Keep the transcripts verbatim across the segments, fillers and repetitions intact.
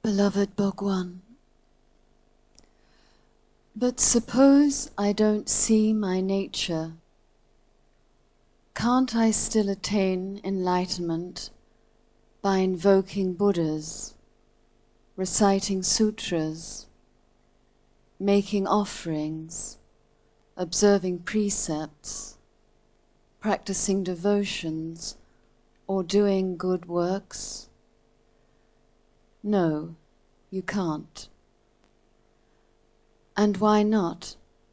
Beloved Bhagwan, but suppose I don't see my nature, can't I still attain enlightenment by invoking Buddhas, reciting sutras, making offerings, observing precepts, practicing devotions, or doing good works? No, you can't. And why not?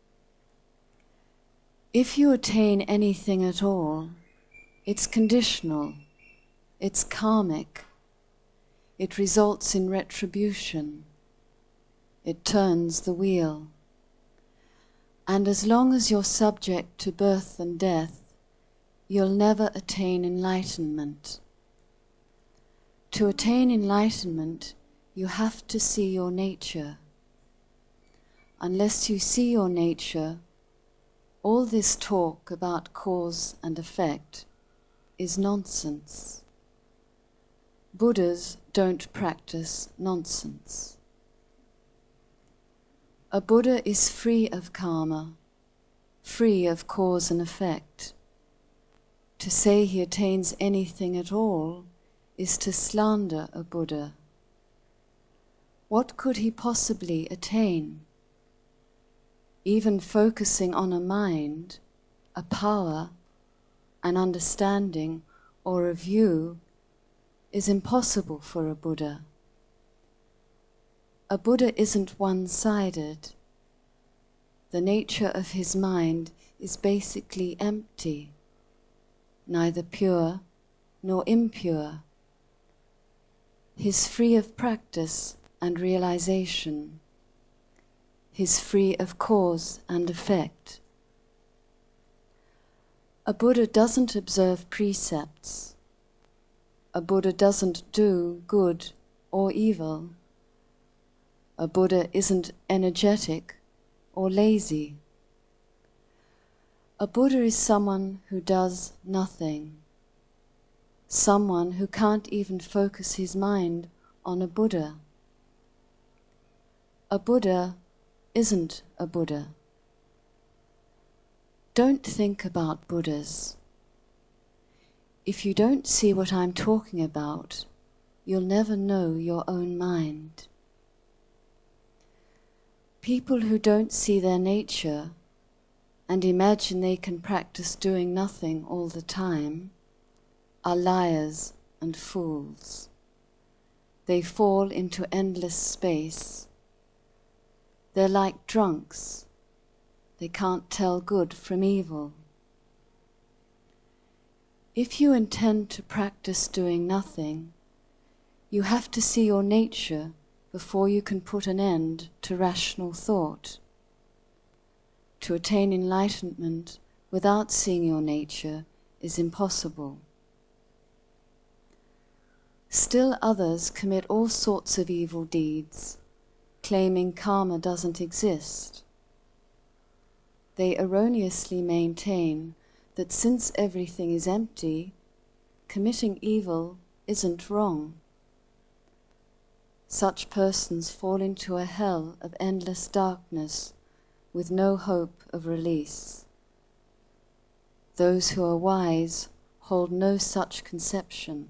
If you attain anything at all, it's conditional, it's karmic, it results in retribution, it turns the wheel. And as long as you're subject to birth and death, you'll never attain enlightenment. To attain enlightenment, you have to see your nature. Unless you see your nature, all this talk about cause and effect is nonsense. Buddhas don't practice nonsense. A Buddha is free of karma, free of cause and effect. To say he attains anything at all is to slander a Buddha. What could he possibly attain? Even focusing on a mind, a power, an understanding, or a view is impossible for a Buddha. A Buddha isn't one-sided. The nature of his mind is basically empty, neither pure nor impure. He's free of practice and realization. He's free of cause and effect. A Buddha doesn't observe precepts. A Buddha doesn't do good or evil. A Buddha isn't energetic or lazy. A Buddha is someone who does nothing. Someone who can't even focus his mind on a Buddha. A Buddha isn't a Buddha. Don't think about Buddhas. If you don't see what I'm talking about, you'll never know your own mind. People who don't see their nature and imagine they can practice doing nothing all the time are liars and fools. They fall into endless space. They're like drunks. They can't tell good from evil. If you intend to practice doing nothing, you have to see your nature before you can put an end to rational thought. To attain enlightenment without seeing your nature is impossible. Still others commit all sorts of evil deeds, claiming karma doesn't exist. They erroneously maintain that since everything is empty, committing evil isn't wrong. Such persons fall into a hell of endless darkness with no hope of release. Those who are wise hold no such conception.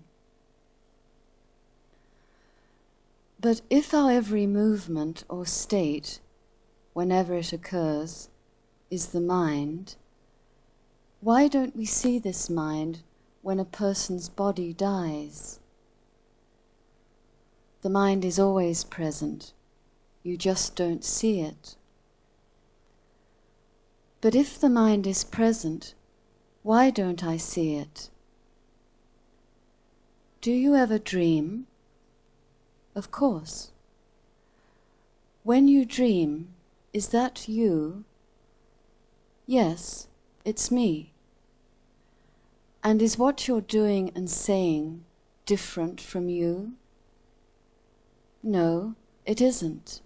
But if our every movement or state, whenever it occurs, is the mind, why don't we see this mind when a person's body dies? The mind is always present, you just don't see it. But if the mind is present, why don't I see it? Do you ever dream? Of course. When you dream, is that you? Yes, it's me. And is what you're doing and saying different from you? No, it isn't.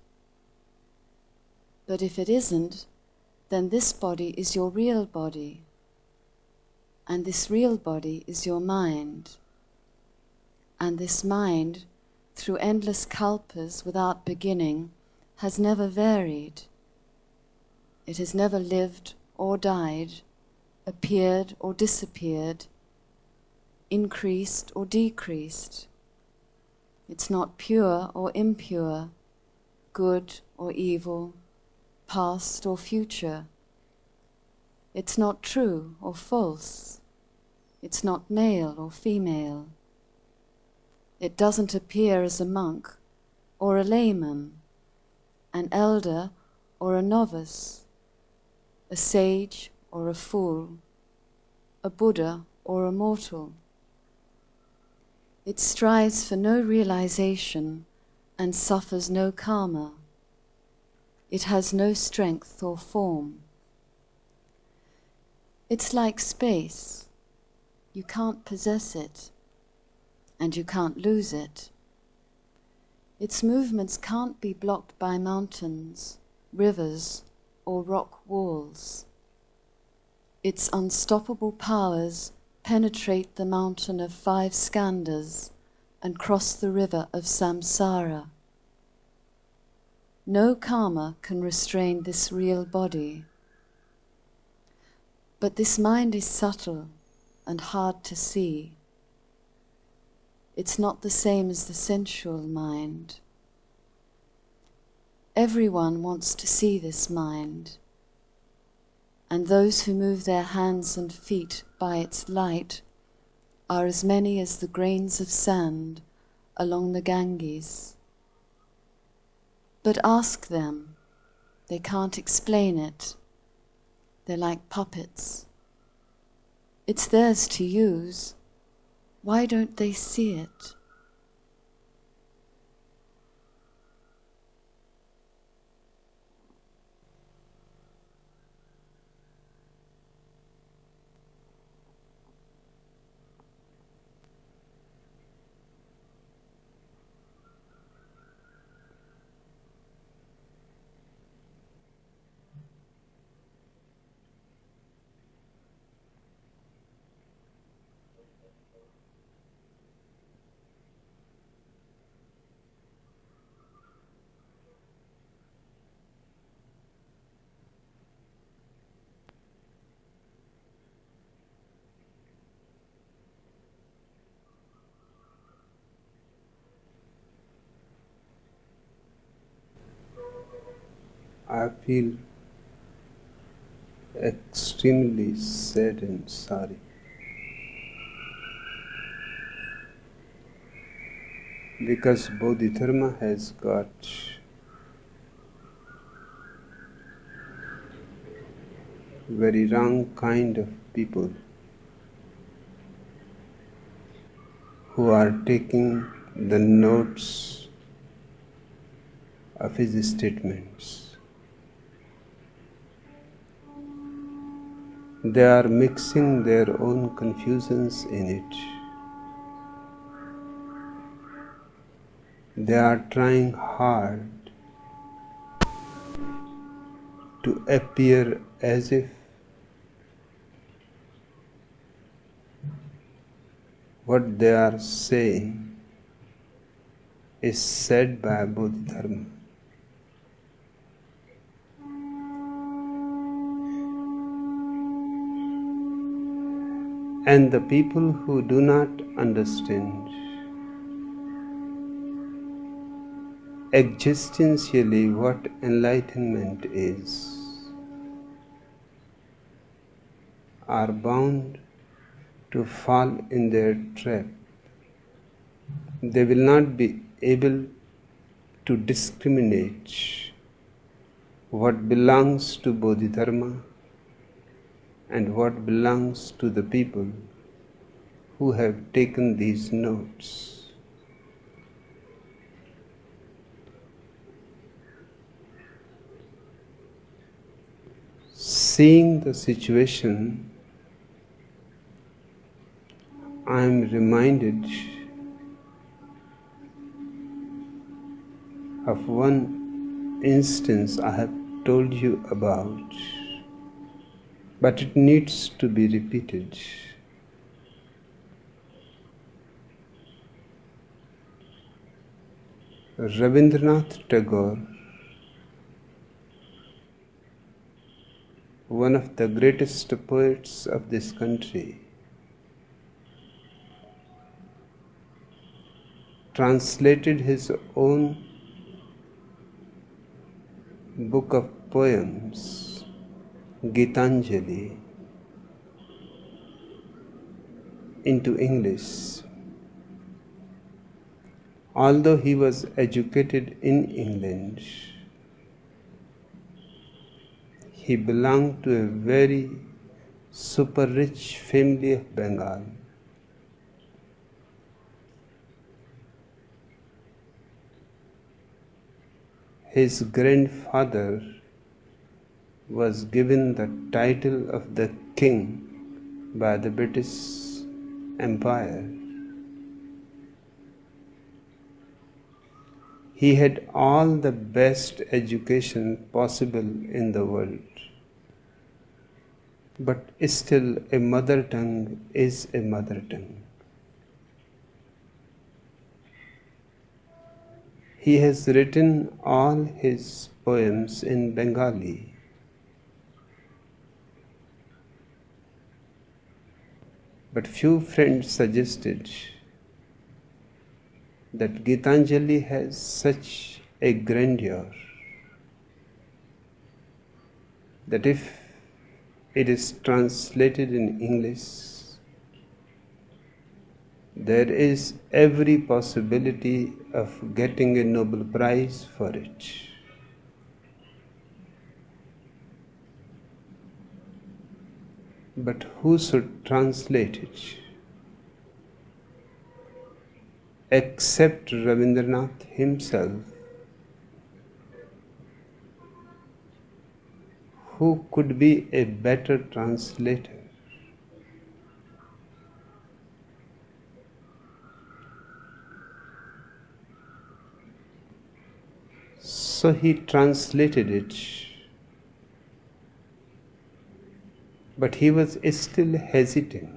But if it isn't, then this body is your real body, and this real body is your mind, and this mind, through endless kalpas without beginning, has never varied. It has never lived or died, appeared or disappeared, increased or decreased. It's not pure or impure, good or evil, past or future. It's not true or false. It's not male or female. It doesn't appear as a monk or a layman, an elder or a novice, a sage or a fool, a Buddha or a mortal. It strives for no realization and suffers no karma. It has no strength or form. It's like space. You can't possess it, and you can't lose it. Its movements can't be blocked by mountains, rivers, or rock walls. Its unstoppable powers penetrate the mountain of five skandhas and cross the river of samsara. No karma can restrain this real body. But this mind is subtle and hard to see. It's not the same as the sensual mind. Everyone wants to see this mind, and those who move their hands and feet by its light are as many as the grains of sand along the Ganges. But ask them, they can't explain it. They're like puppets. It's theirs to use. Why don't they see it? I feel extremely sad and sorry because Bodhidharma has got very wrong kind of people who are taking the notes of his statements. They are mixing their own confusions in it. They are trying hard to appear as if what they are saying is said by Bodhidharma. And the people who do not understand existentially what enlightenment is are bound to fall in their trap. They will not be able to discriminate what belongs to Bodhidharma and what belongs to the people who have taken these notes. Seeing the situation, I am reminded of one instance I have told you about, but it needs to be repeated. Rabindranath Tagore, one of the greatest poets of this country, translated his own book of poems, Gitanjali, into English. Although he was educated in England, he belonged to a very super rich family of Bengal. His grandfather was given the title of the king by the British Empire. He had all the best education possible in the world. But still, a mother tongue is a mother tongue. He has written all his poems in Bengali. But few friends suggested that Gitanjali has such a grandeur that if it is translated in English, there is every possibility of getting a Nobel Prize for it. But who should translate it except Rabindranath himself, who could be a better translator? So he translated it, but he was still hesitant.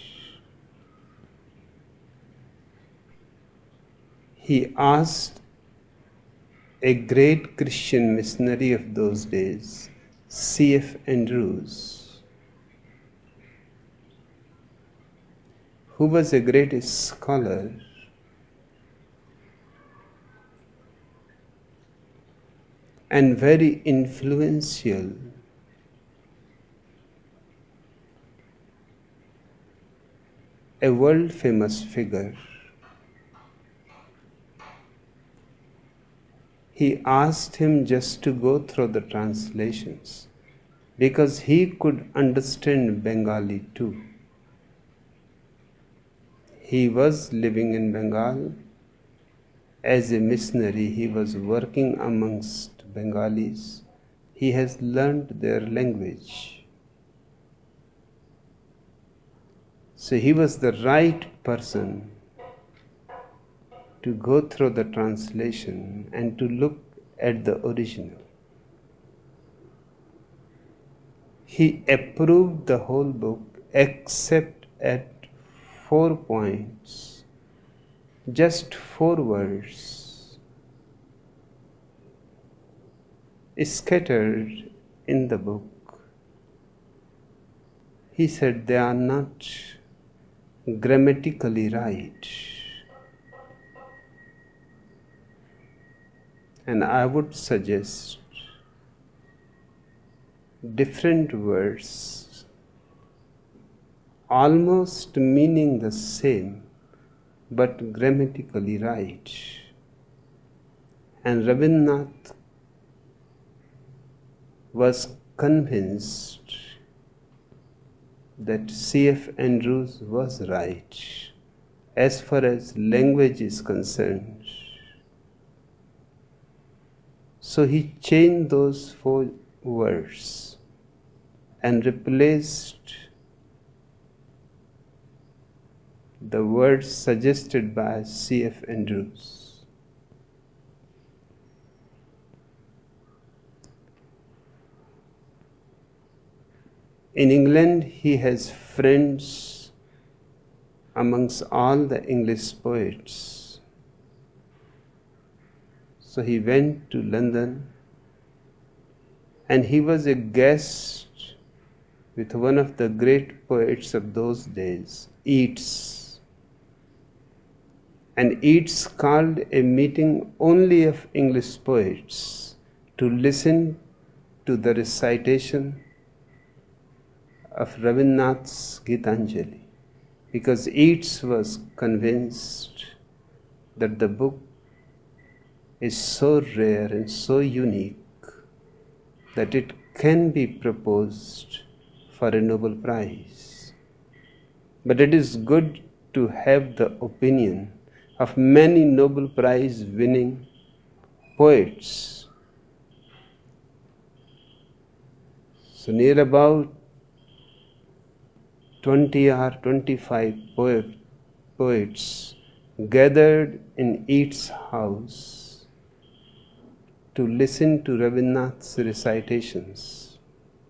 He asked a great Christian missionary of those days, C F Andrews, who was a great scholar, and very influential, a world famous figure. He asked him just to go through the translations because he could understand Bengali too. He was living in Bengal as a missionary. He was working amongst Bengalis. He has learned their language. So he was the right person to go through the translation and to look at the original. He approved the whole book except at four points, just four words scattered in the book. He said they are not grammatically right. And I would suggest different words, almost meaning the same, but grammatically right. And Rabindranath was convinced that C F Andrews was right as far as language is concerned. So he changed those four words and replaced the words suggested by C F Andrews. In England, he has friends amongst all the English poets. So he went to London and he was a guest with one of the great poets of those days, Yeats. And Yeats called a meeting only of English poets to listen to the recitation of Rabindranath's Gitanjali, because Yeats was convinced that the book is so rare and so unique that it can be proposed for a Nobel Prize. But it is good to have the opinion of many Nobel Prize winning poets. So near about twenty or twenty-five poet, poets gathered in Yeats' house to listen to Rabindranath's recitations.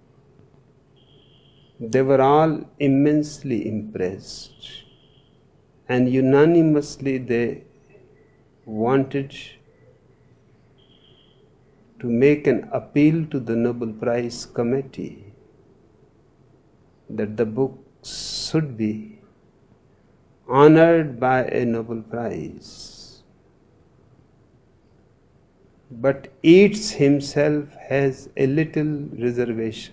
They were all immensely impressed, and unanimously they wanted to make an appeal to the Nobel Prize Committee that the book should be honored by a Nobel Prize. But Yeats himself has a little reservation.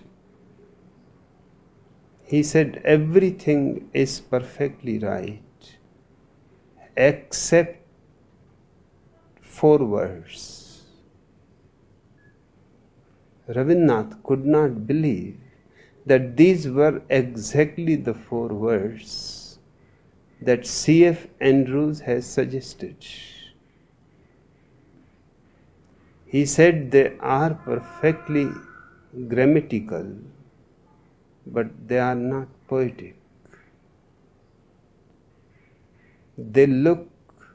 He said everything is perfectly right except four words. Rabindranath could not believe that these were exactly the four words that C F Andrews has suggested. He said they are perfectly grammatical, but they are not poetic. They look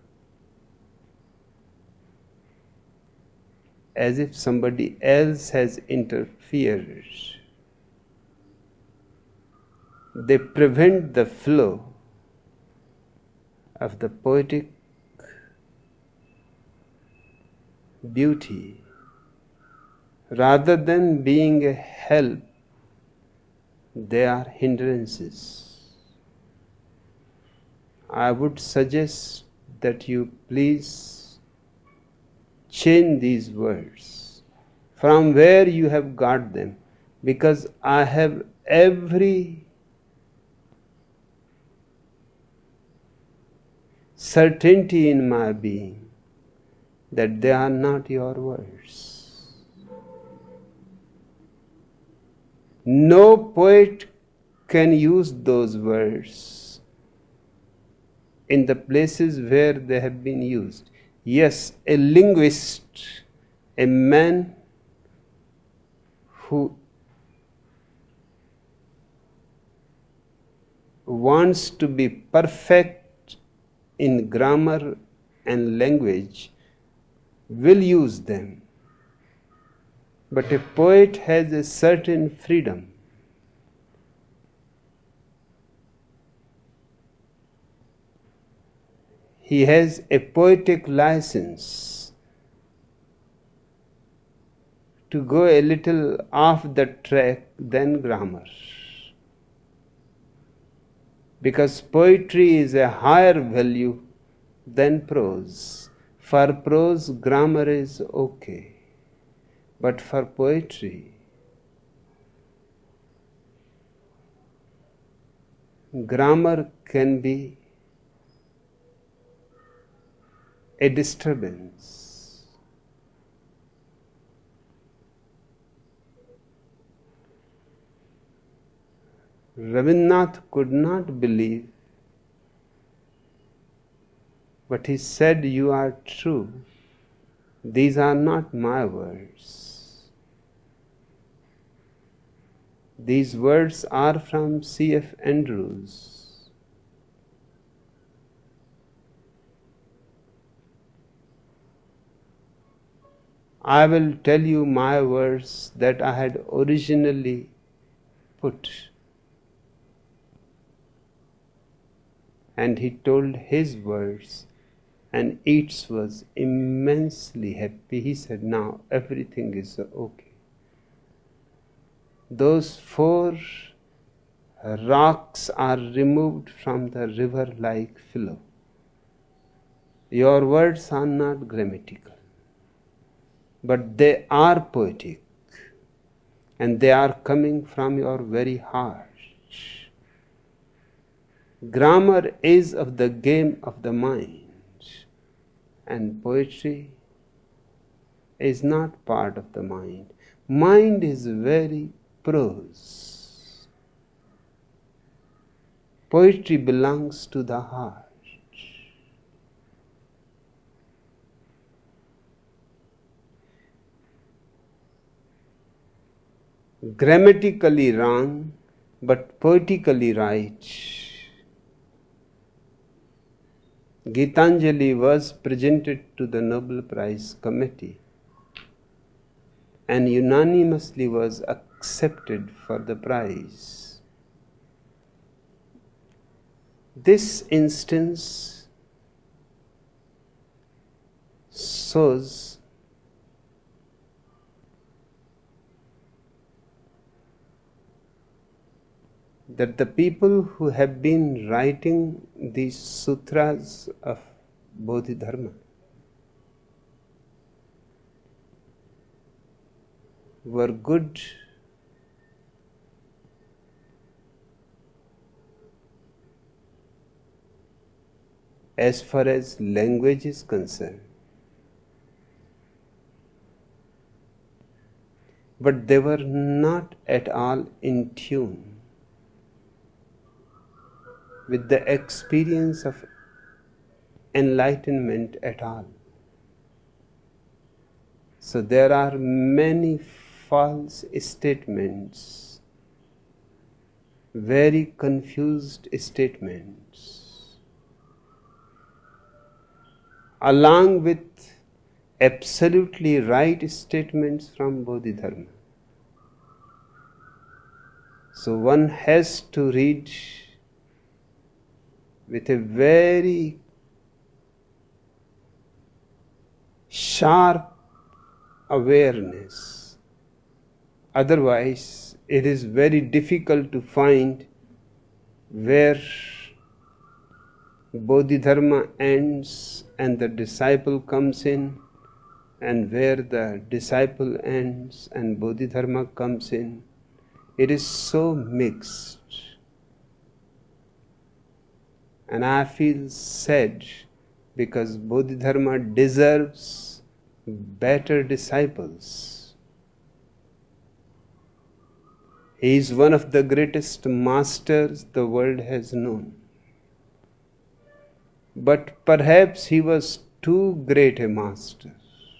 as if somebody else has interfered. They prevent the flow of the poetic beauty. Rather than being a help, they are hindrances. I would suggest that you please change these words from where you have got them, because I have every certainty in my being that they are not your words. No poet can use those words in the places where they have been used. Yes, a linguist, a man who wants to be perfect in grammar and language, will use them. But a poet has a certain freedom. He has a poetic license to go a little off the track than grammar. Because poetry is a higher value than prose. For prose, grammar is okay. But for poetry, grammar can be a disturbance. Rabindranath could not believe, but he said, "You are true. These are not my words. These words are from C F Andrews. I will tell you my words that I had originally put." And he told his words and Yeats was immensely happy. He said, now everything is okay. Those four rocks are removed from the river-like flow. Your words are not grammatical, but they are poetic, and they are coming from your very heart. Grammar is of the game of the mind, and poetry is not part of the mind. Mind is very prose. Poetry belongs to the heart. Grammatically wrong, but poetically right. Gitanjali was presented to the Nobel Prize Committee and unanimously was accepted for the prize. This instance shows that the people who have been writing these sutras of Bodhidharma were good as far as language is concerned, but they were not at all in tune with the experience of enlightenment at all. So there are many false statements, very confused statements, along with absolutely right statements from Bodhidharma. So one has to read with a very sharp awareness. Otherwise, it is very difficult to find where Bodhidharma ends and the disciple comes in, and where the disciple ends and Bodhidharma comes in. It is so mixed. And I feel sad because Bodhidharma deserves better disciples. He is one of the greatest masters the world has known. But perhaps he was too great a master,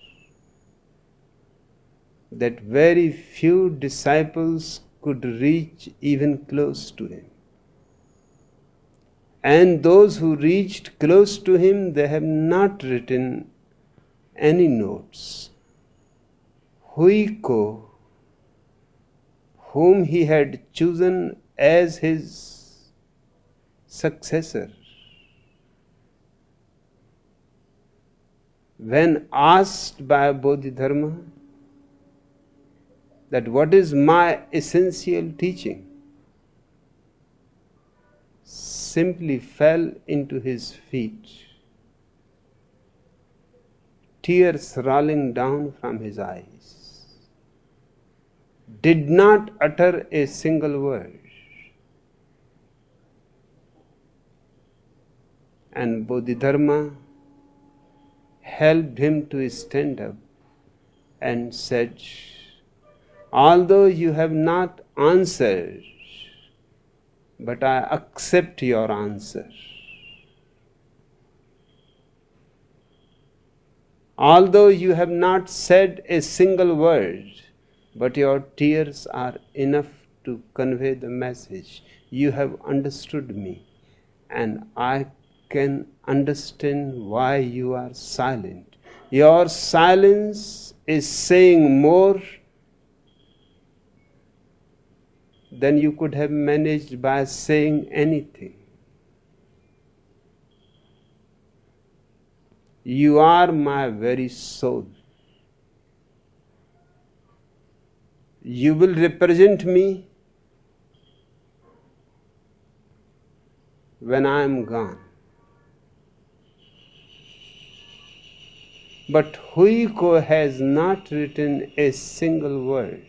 that very few disciples could reach even close to him. And those who reached close to him, they have not written any notes. Huiko, whom he had chosen as his successor, when asked by Bodhidharma that what is my essential teaching, simply fell into his feet, tears rolling down from his eyes, did not utter a single word. And Bodhidharma helped him to stand up and said, although you have not answered, but I accept your answer. Although you have not said a single word, but your tears are enough to convey the message. You have understood me, and I can understand why you are silent. Your silence is saying more than you could have managed by saying anything. You are my very soul. You will represent me when I am gone. But Huiko has not written a single word.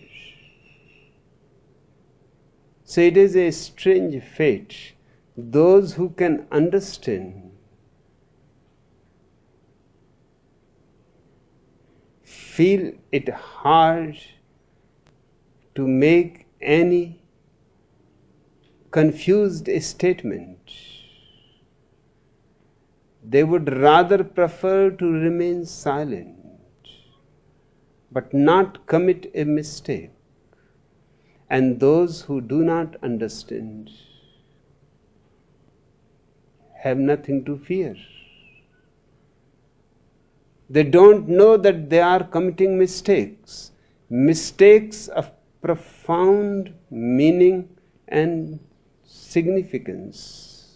So it is a strange fate. Those who can understand feel it hard to make any confused statement. They would rather prefer to remain silent, but not commit a mistake. And those who do not understand have nothing to fear. They don't know that they are committing mistakes, mistakes of profound meaning and significance.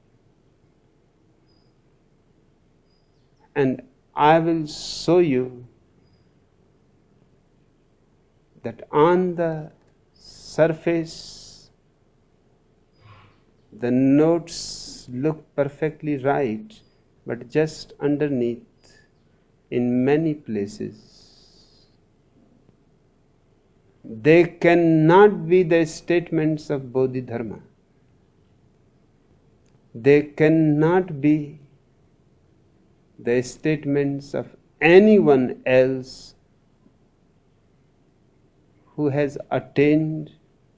And I will show you that on the surface, the notes look perfectly right, but just underneath, in many places, they cannot be the statements of Bodhidharma. They cannot be the statements of anyone else who has attained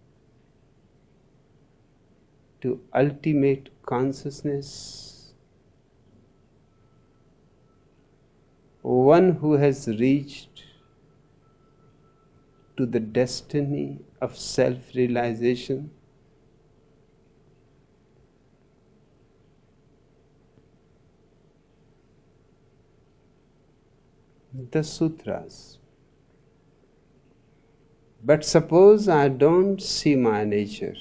to ultimate consciousness, one who has reached to the destiny of self-realization. The sutras. But suppose I don't see my nature.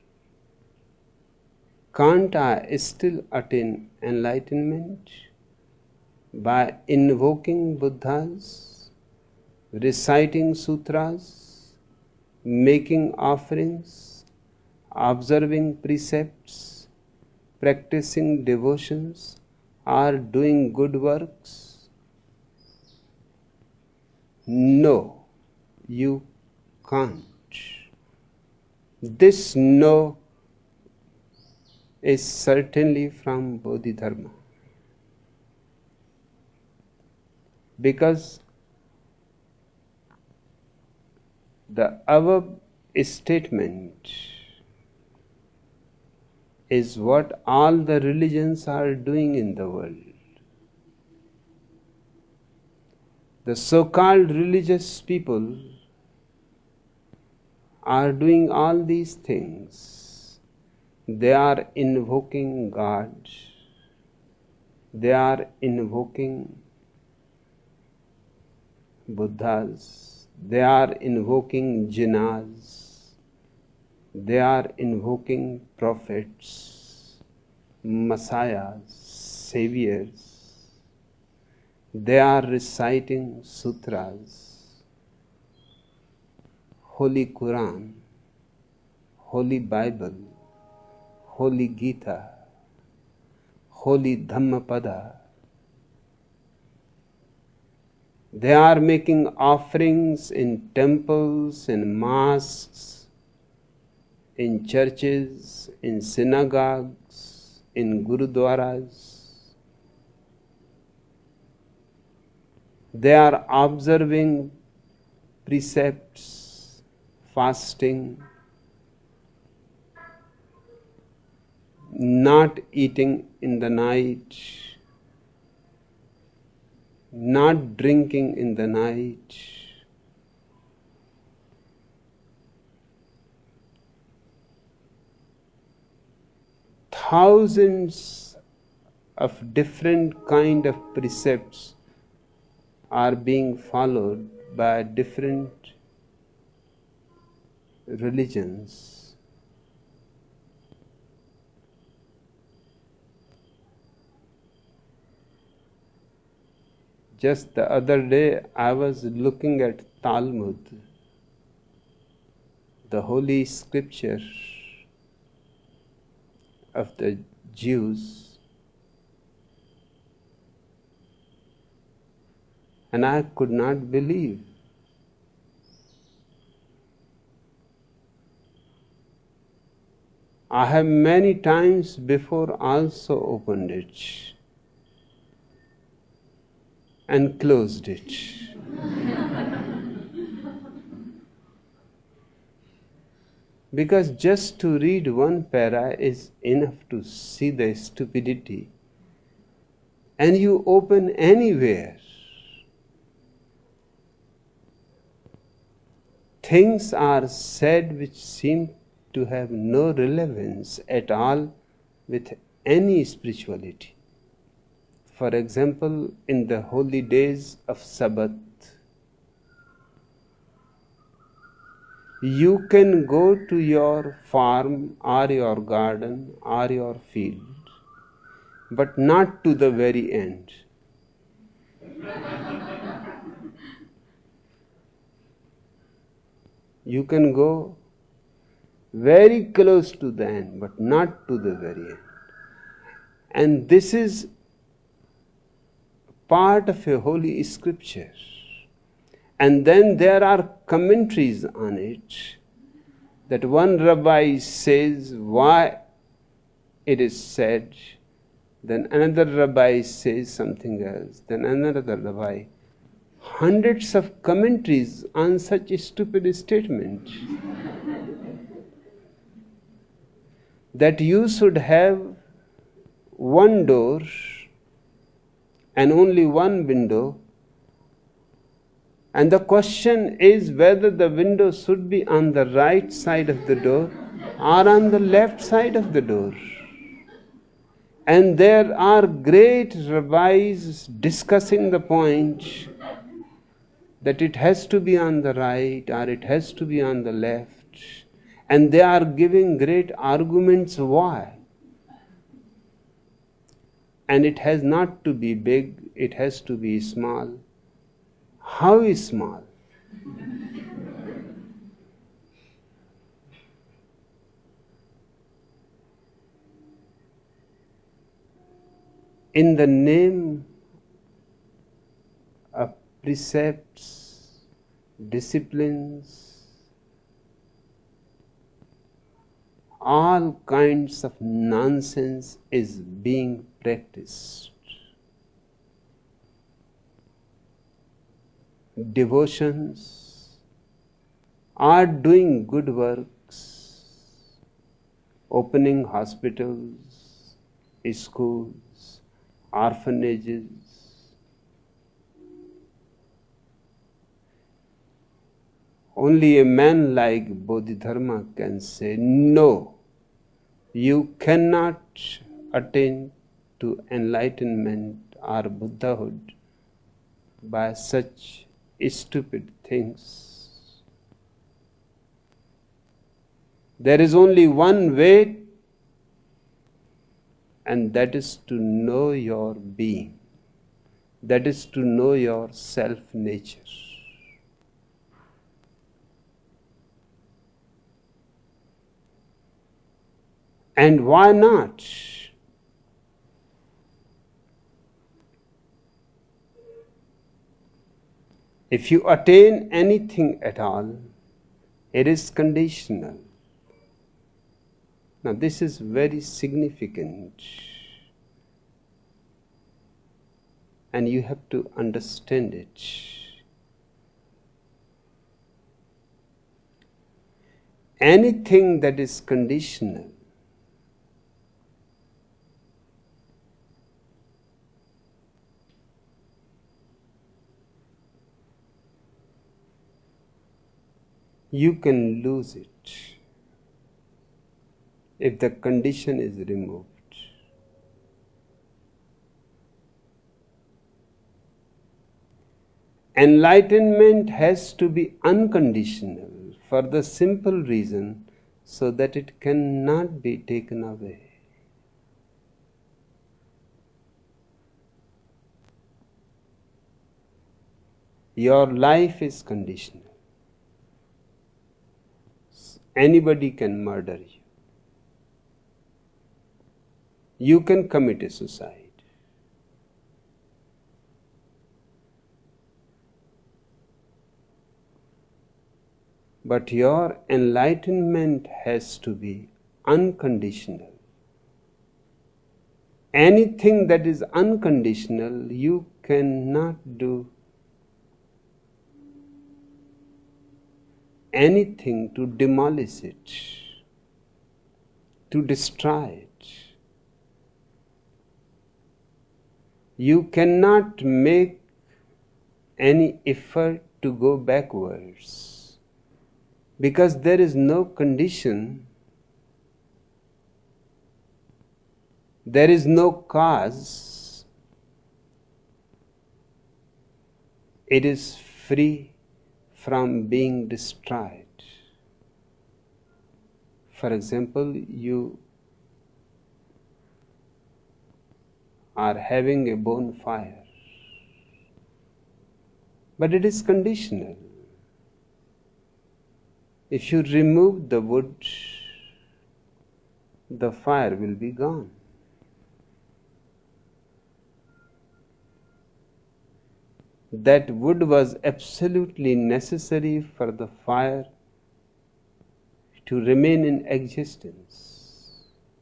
Can't I still attain enlightenment by invoking Buddhas, reciting sutras, making offerings, observing precepts, practicing devotions, or doing good works? No, you can't. This no is certainly from Bodhidharma. Because the above statement is what all the religions are doing in the world. The so-called religious people are doing all these things. They are invoking God. They are invoking Buddhas. They are invoking Jinnahs. They are invoking prophets, messiahs, saviors. They are reciting sutras, Holy Quran, Holy Bible, Holy Gita, Holy Dhammapada. They are making offerings in temples, in mosques, in churches, in synagogues, in gurudwaras. They are observing precepts, fasting, not eating in the night, not drinking in the night. Thousands of different kind of precepts are being followed by different religions. Just the other day I was looking at Talmud, the holy scripture of the Jews, and I could not believe. I have many times before also opened it and closed it. Because just to read one para is enough to see the stupidity. And you open anywhere. Things are said which seem to have no relevance at all with any spirituality. For example, in the holy days of Sabbath, you can go to your farm or your garden or your field, but not to the very end. You can go very close to the end, but not to the very end. And this is part of a holy scripture. And then there are commentaries on it, that one rabbi says why it is said, then another rabbi says something else, then another rabbi. Hundreds of commentaries on such a stupid statement. That you should have one door and only one window. And the question is whether the window should be on the right side of the door or on the left side of the door. And there are great rabbis discussing the point that it has to be on the right or it has to be on the left. And they are giving great arguments why. And it has not to be big, it has to be small. How is small? In the name of precepts, disciplines, all kinds of nonsense is being practiced. Devotions are doing good works, opening hospitals, schools, orphanages. Only a man like Bodhidharma can say, no, you cannot attain to enlightenment or Buddhahood by such stupid things. There is only one way, and that is to know your being. That is to know your self-nature. And why not? If you attain anything at all, it is conditional. Now this is very significant. And you have to understand it. Anything that is conditional you can lose it if the condition is removed. Enlightenment has to be unconditional for the simple reason so that it cannot be taken away. Your life is conditional. Anybody can murder you. You can commit a suicide. But your enlightenment has to be unconditional. Anything that is unconditional, you cannot do anything to demolish it, to destroy it. You cannot make any effort to go backwards, because there is no condition, there is no cause. It is free from being destroyed. For example, you are having a bonfire, but it is conditional. If you remove the wood, the fire will be gone. That wood was absolutely necessary for the fire to remain in existence.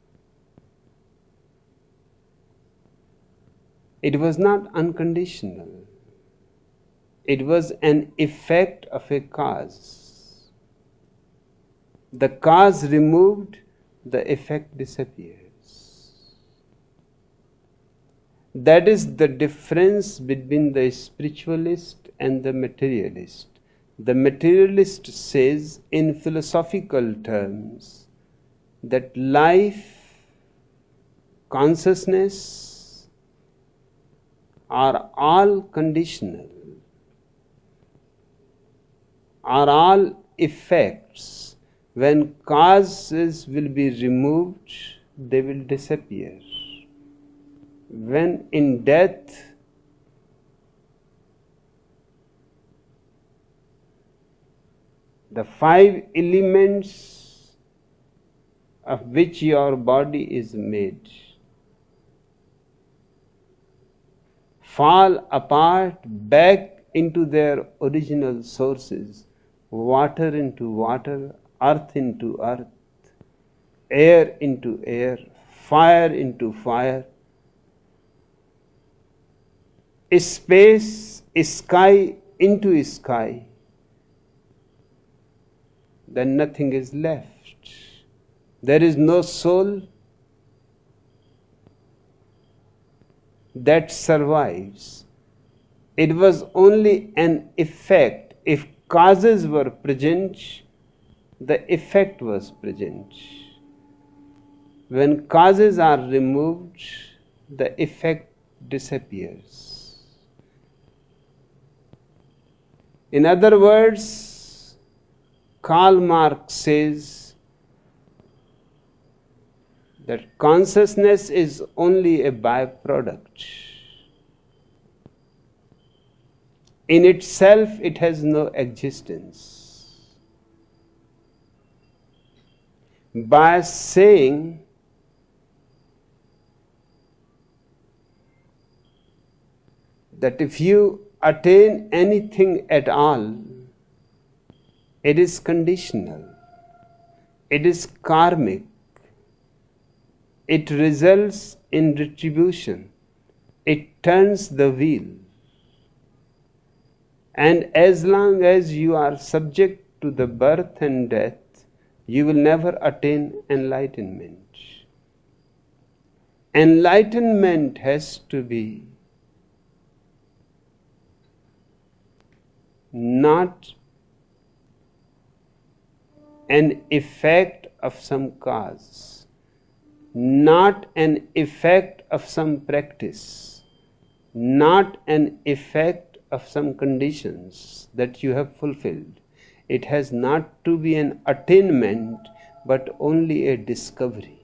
It was not unconditional. It was an effect of a cause. The cause removed, the effect disappears. That is the difference between the spiritualist and the materialist. The materialist says in philosophical terms that life, consciousness are all conditional, are all effects. When causes will be removed, they will disappear. When in death, the five elements of which your body is made fall apart back into their original sources: water into water, earth into earth, air into air, fire into fire, space, sky into sky. Then nothing is left. There is no soul that survives. It was only an effect. If causes were present, the effect was present. When causes are removed, the effect disappears. In other words, Karl Marx says that consciousness is only a byproduct. In itself, it has no existence. By saying that if you attain anything at all, it is conditional, it is karmic, it results in retribution, it turns the wheel. And as long as you are subject to the birth and death, you will never attain enlightenment. Enlightenment has to be not an effect of some cause, not an effect of some practice, not an effect of some conditions that you have fulfilled. It has not to be an attainment, but only a discovery.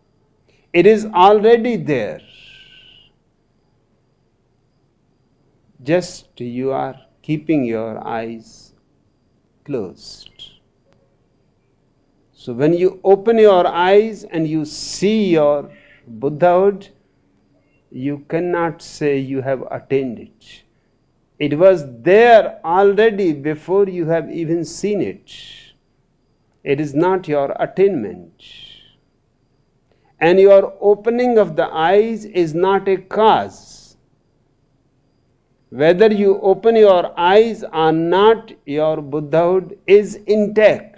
It is already there. just you are keeping your eyes closed. So when you open your eyes and you see your Buddhahood, you cannot say you have attained it. It was there already before you have even seen it. It is not your attainment. And your opening of the eyes is not a cause. Whether you open your eyes or not, your Buddhahood is intact.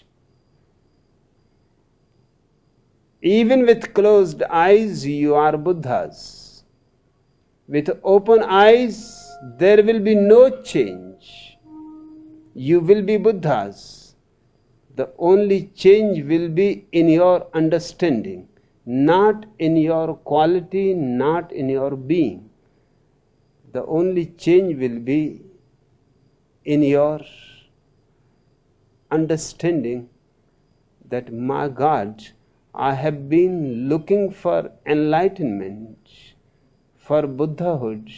Even with closed eyes, you are Buddhas. With open eyes, there will be no change. You will be Buddhas. The only change will be in your understanding, not in your quality, not in your being. The only change will be in your understanding that, my God, I have been looking for enlightenment, for Buddhahood,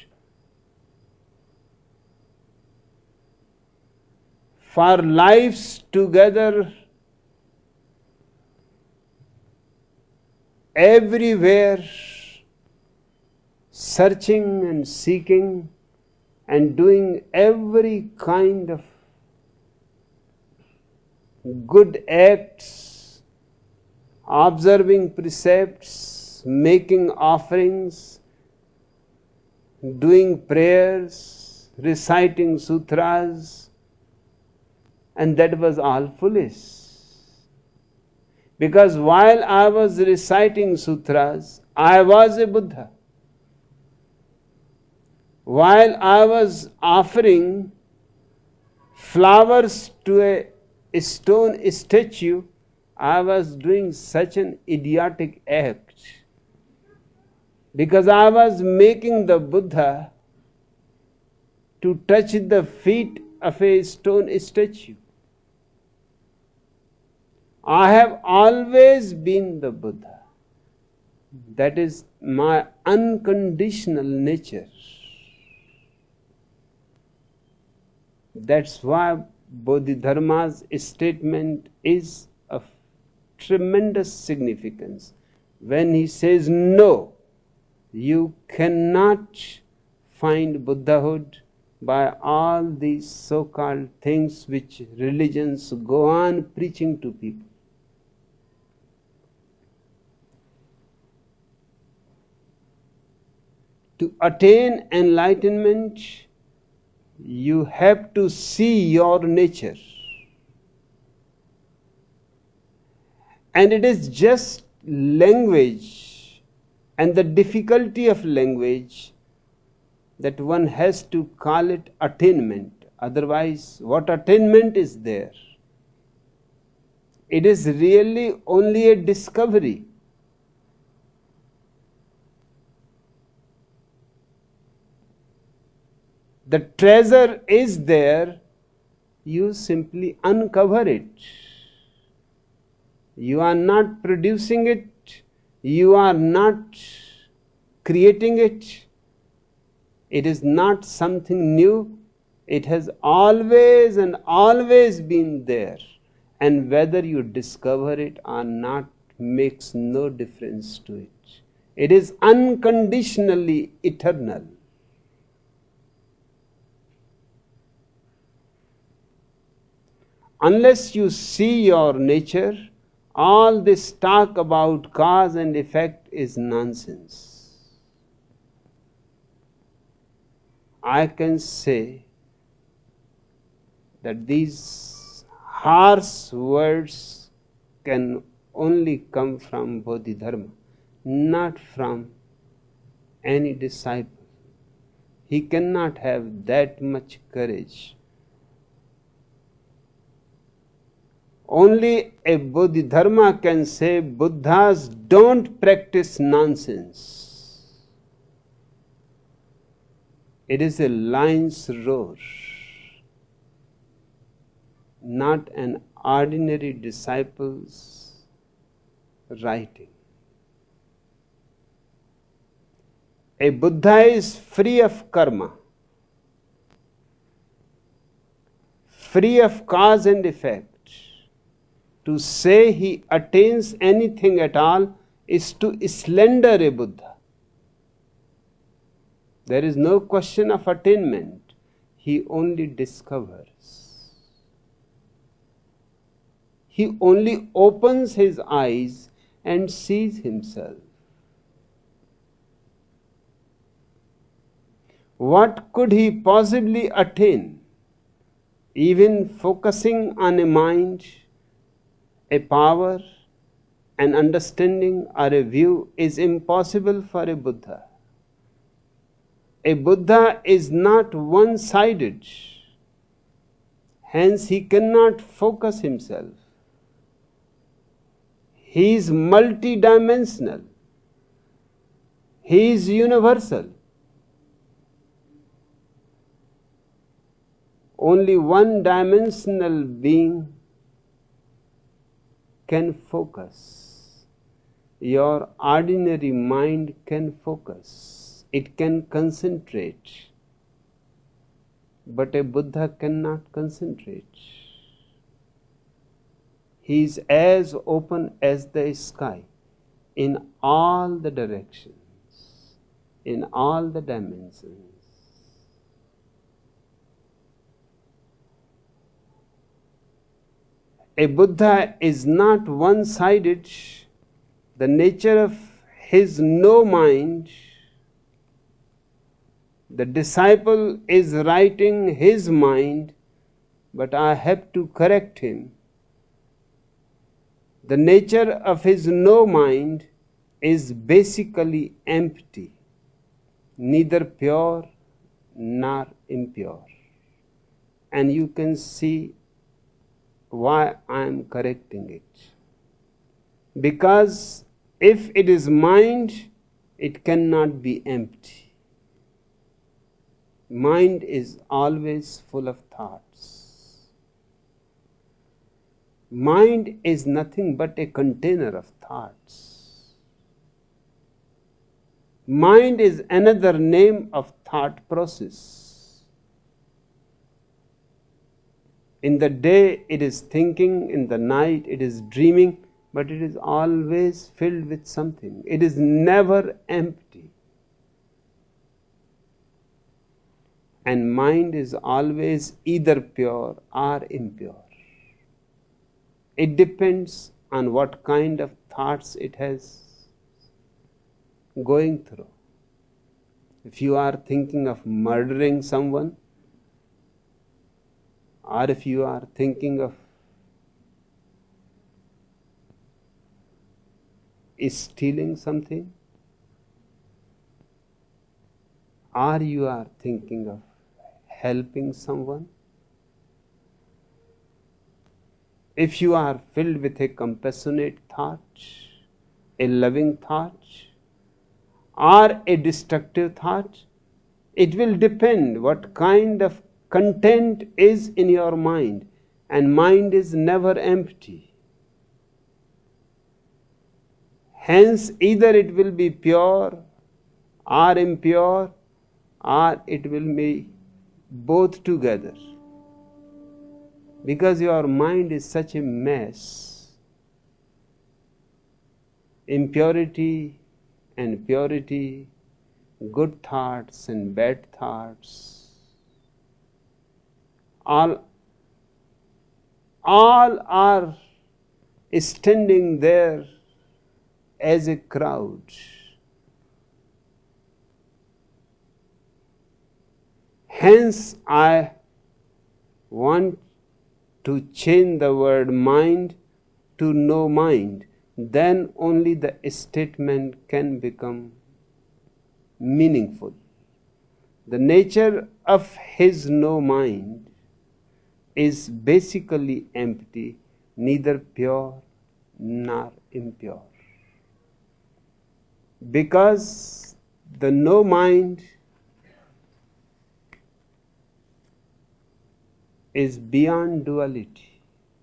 for lives together, everywhere, searching and seeking and doing every kind of good acts, observing precepts, making offerings, doing prayers, reciting sutras, and that was all foolish. Because while I was reciting sutras, I was a Buddha. While I was offering flowers to a stone statue, I was doing such an idiotic act. Because I was making the Buddha to touch the feet of a stone statue. I have always been the Buddha. That is my unconditional nature. That's why Bodhidharma's statement is of tremendous significance. When he says, no, you cannot find Buddhahood by all these so-called things which religions go on preaching to people. To attain enlightenment, you have to see your nature. And it is just language and the difficulty of language that one has to call it attainment. Otherwise, what attainment is there? It is really only a discovery. The treasure is there, you simply uncover it. You are not producing it, you are not creating it. It is not something new, it has always and always been there. And whether you discover it or not makes no difference to it. It is unconditionally eternal. Unless you see your nature, all this talk about cause and effect is nonsense. I can say that these harsh words can only come from Bodhidharma, not from any disciple. He cannot have that much courage. Only a Bodhidharma can say, Buddhas don't practice nonsense. It is a lion's roar, not an ordinary disciple's writing. A Buddha is free of karma. free of cause and effect. To say he attains anything at all is to slender a Buddha. There is no question of attainment. He only discovers. He only opens his eyes and sees himself. What could he possibly attain? Even focusing on a mind, a power, an understanding, or a view is impossible for a Buddha. A Buddha is not one-sided. Hence, he cannot focus himself. He is multidimensional. He is universal. Only one-dimensional being can focus. Your ordinary mind can focus. It can concentrate. But a Buddha cannot concentrate. He is as open as the sky in all the directions, in all the dimensions. A Buddha is not one-sided. The nature of his no mind, the disciple is writing his mind, but I have to correct him. The nature of his no mind is basically empty, neither pure nor impure. And you can see why I am correcting it. Because if it is mind, it cannot be empty. Mind is always full of thoughts. Mind is nothing but a container of thoughts. Mind is another name of thought process. In the day it is thinking, in the night it is dreaming, but it is always filled with something. It is never empty. And mind is always either pure or impure. It depends on what kind of thoughts it has going through. If you are thinking of murdering someone, or if you are thinking of stealing something, or you are thinking of helping someone, if you are filled with a compassionate thought, a loving thought, or a destructive thought, it will depend what kind of content is in your mind, and mind is never empty. Hence, either it will be pure or impure, or it will be both together. Because your mind is such a mess. Impurity and purity, good thoughts and bad thoughts, all, all are standing there as a crowd. Hence, I want to change the word mind to no mind. Then only the statement can become meaningful. The nature of his no mind is basically empty, neither pure nor impure. Because the no mind is beyond duality.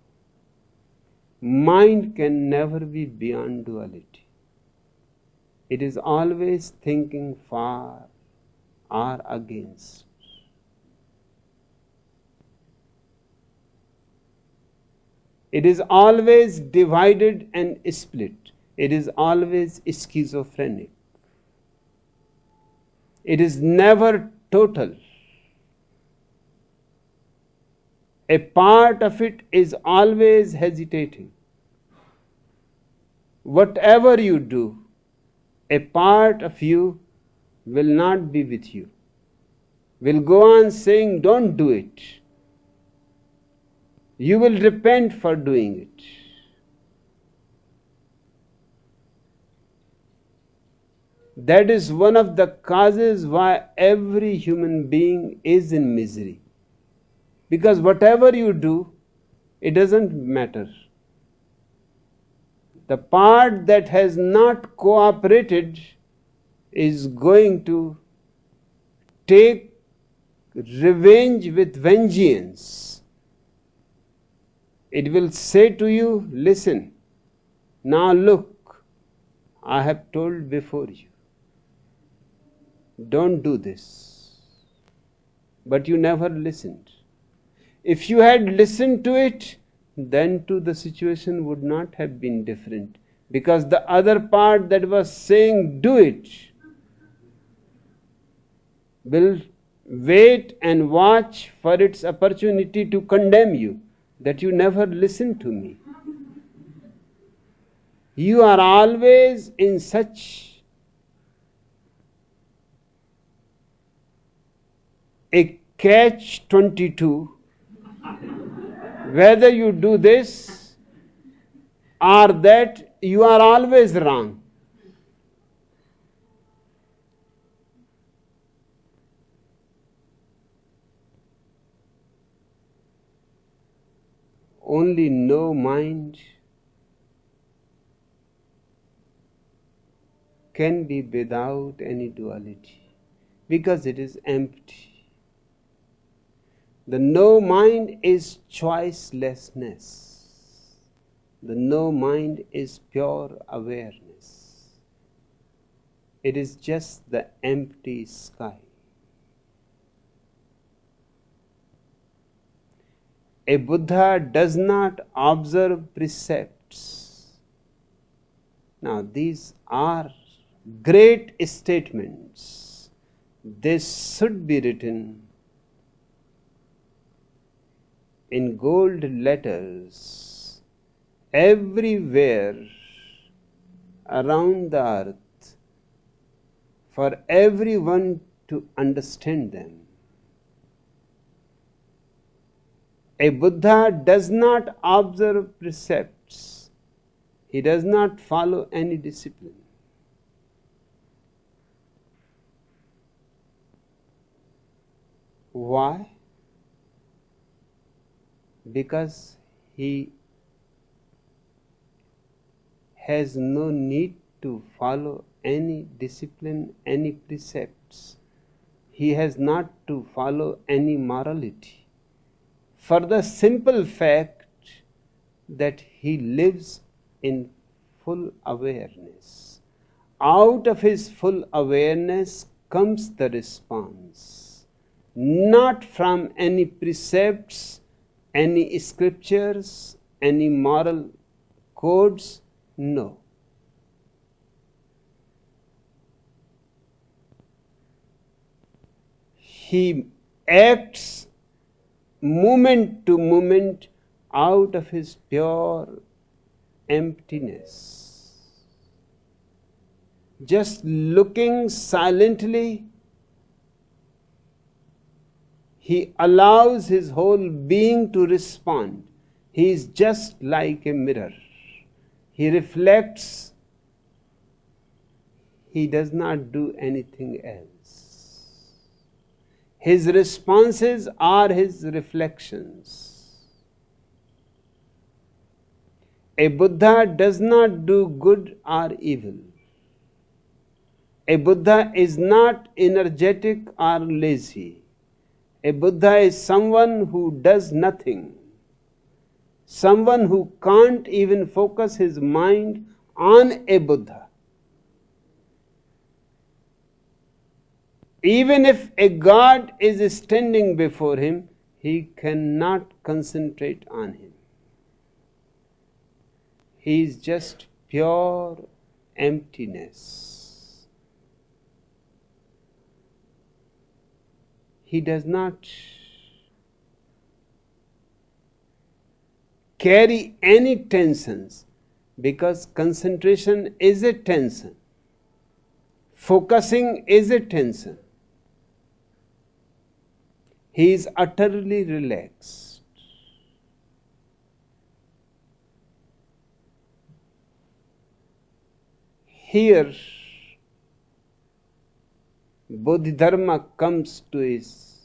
Mind can never be beyond duality. It is always thinking for or against. It is always divided and split. It is always schizophrenic. It is never total. A part of it is always hesitating. Whatever you do, a part of you will not be with you, will go on saying, don't do it. You will repent for doing it. That is one of the causes why every human being is in misery. Because whatever you do, it doesn't matter. The part that has not cooperated is going to take revenge with vengeance. It will say to you, listen, now look, I have told before you, don't do this. But you never listened. If you had listened to it, then too the situation would not have been different. Because the other part that was saying, do it, will wait and watch for its opportunity to condemn you, that you never listened to me. You are always in such a catch twenty-two, whether you do this or that, you are always wrong. Only no mind can be without any duality, because it is empty. The no mind is choicelessness. The no mind is pure awareness. It is just the empty sky. A Buddha does not observe precepts. Now, these are great statements. This should be written in gold letters everywhere around the earth for everyone to understand them. A Buddha does not observe precepts. He does not follow any discipline. Why? Because he has no need to follow any discipline, any precepts. He has not to follow any morality, for the simple fact that he lives in full awareness. Out of his full awareness comes the response, not from any precepts, any scriptures, any moral codes, no. He acts moment to moment out of his pure emptiness. Just looking silently, he allows his whole being to respond. He is just like a mirror. He reflects. He does not do anything else. His responses are his reflections. A Buddha does not do good or evil. A Buddha is not energetic or lazy. A Buddha is someone who does nothing, someone who can't even focus his mind on a Buddha. Even if a god is standing before him, he cannot concentrate on him. He is just pure emptiness. He does not carry any tensions, because concentration is a tension. Focusing is a tension. He is utterly relaxed. Here, Bodhidharma comes to his,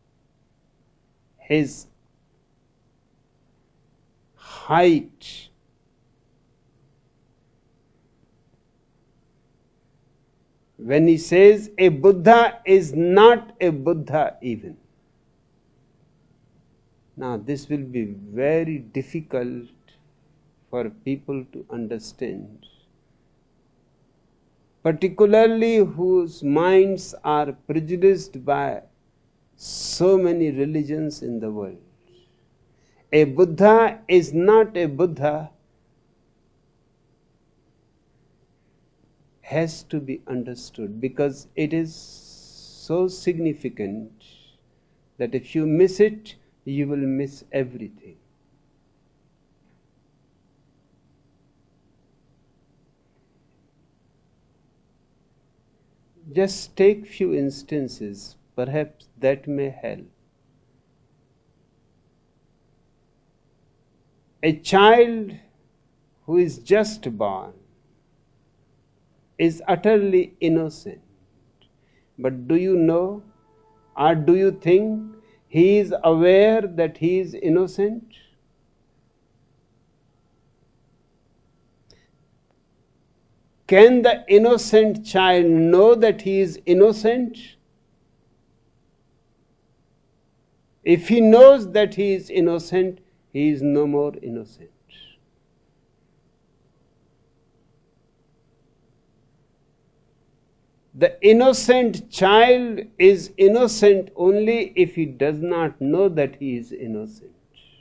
his height. When he says a Buddha is not a Buddha even. Now this will be very difficult for people to understand, particularly whose minds are prejudiced by so many religions in the world. A Buddha is not a Buddha has to be understood, because it is so significant that if you miss it, you will miss everything. Just take few instances, perhaps that may help. A child who is just born is utterly innocent. But do you know, or do you think he is aware that he is innocent? Can the innocent child know that he is innocent? If he knows that he is innocent, he is no more innocent. The innocent child is innocent only if he does not know that he is innocent.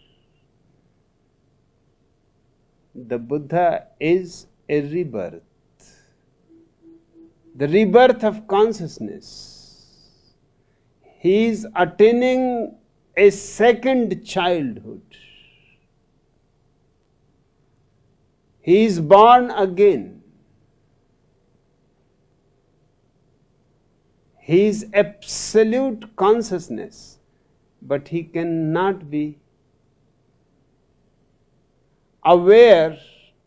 The Buddha is a rebirth, the rebirth of consciousness. He is attaining a second childhood. He is born again. He is absolute consciousness, but he cannot be aware,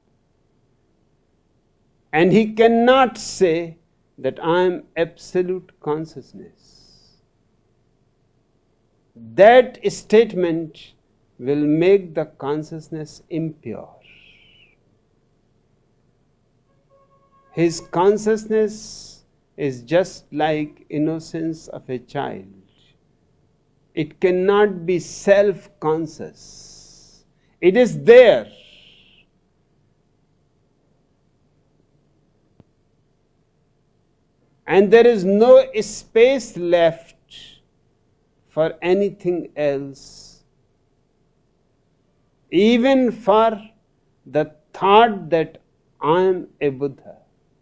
and he cannot say that I am absolute consciousness. That statement will make the consciousness impure. His consciousness is just like innocence of a child. It cannot be self-conscious. It is there. And there is no space left for anything else, even for the thought that I am a Buddha.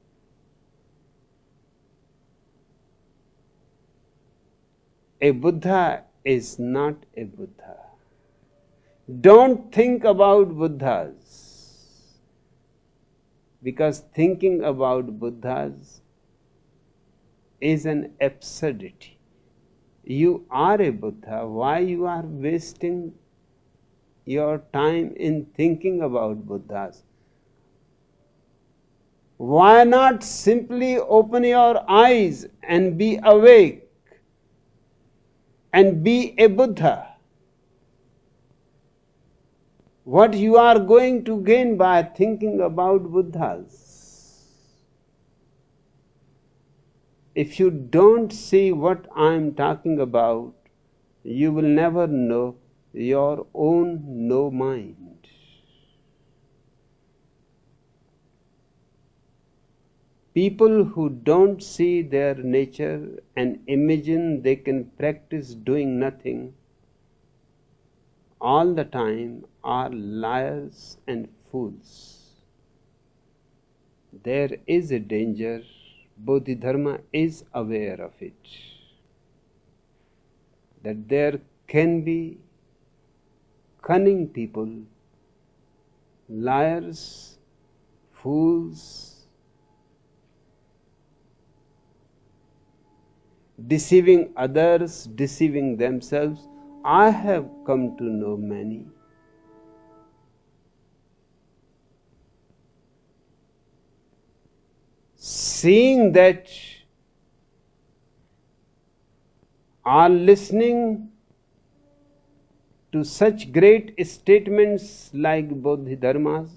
A Buddha is not a Buddha. Don't think about Buddhas, because thinking about Buddhas is an absurdity. You are a Buddha. Why you are wasting your time in thinking about Buddhas? Why not simply open your eyes and be awake and be a Buddha? What you are going to gain by thinking about Buddhas? If you don't see what I am talking about, you will never know your own no mind. People who don't see their nature and imagine they can practice doing nothing all the time are liars and fools. there is a danger. Bodhidharma is aware of it. That there can be cunning people, liars, fools, deceiving others, deceiving themselves. I have come to know many. Seeing that, are listening to such great statements like Bodhidharma's,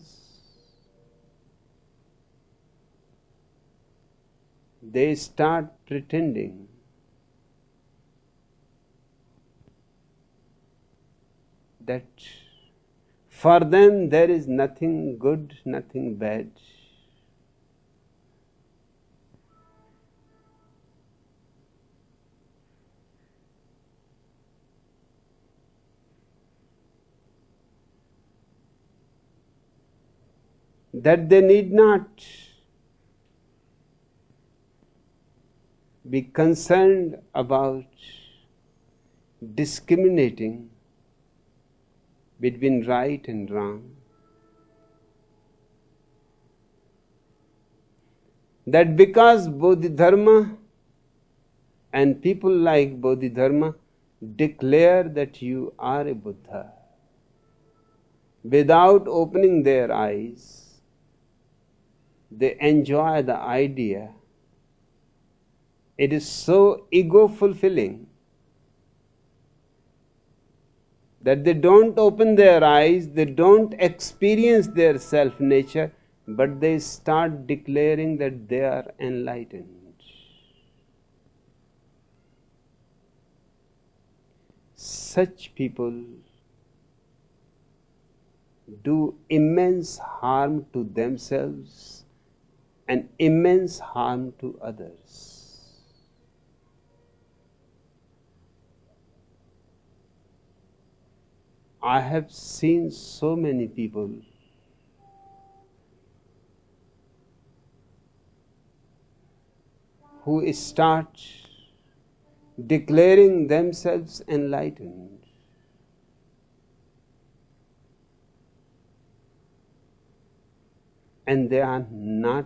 they start pretending that for them there is nothing good, nothing bad. That they need not be concerned about discriminating between right and wrong. That because Bodhidharma and people like Bodhidharma declare that you are a Buddha without opening their eyes, they enjoy the idea. It is so ego-fulfilling that they don't open their eyes, they don't experience their self-nature, but they start declaring that they are enlightened. Such people do immense harm to themselves and immense harm to others. I have seen so many people who start declaring themselves enlightened, and they are not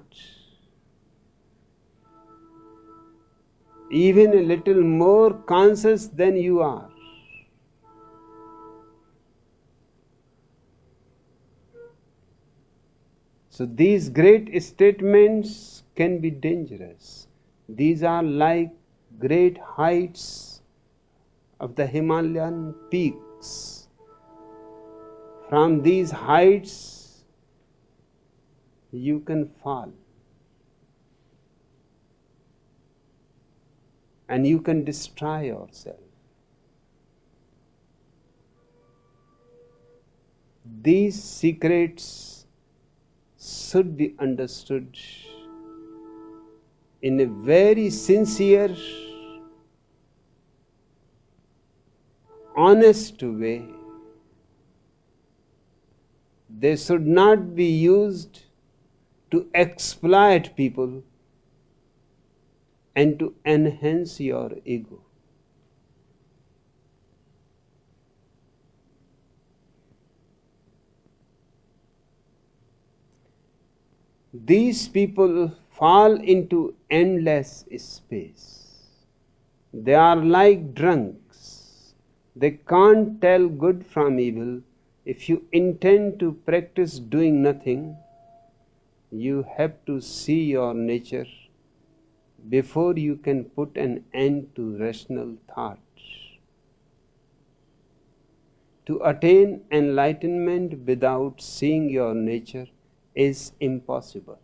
even a little more conscious than you are. So these great statements can be dangerous. These are like great heights of the Himalayan peaks. From these heights you can fall. And you can destroy yourself. These secrets should be understood in a very sincere, honest way. They should not be used to exploit people and to enhance your ego. These people fall into endless space. They are like drunks. They can't tell good from evil. If you intend to practice doing nothing, you have to see your nature before you can put an end to rational thought. To attain enlightenment without seeing your nature is impossible.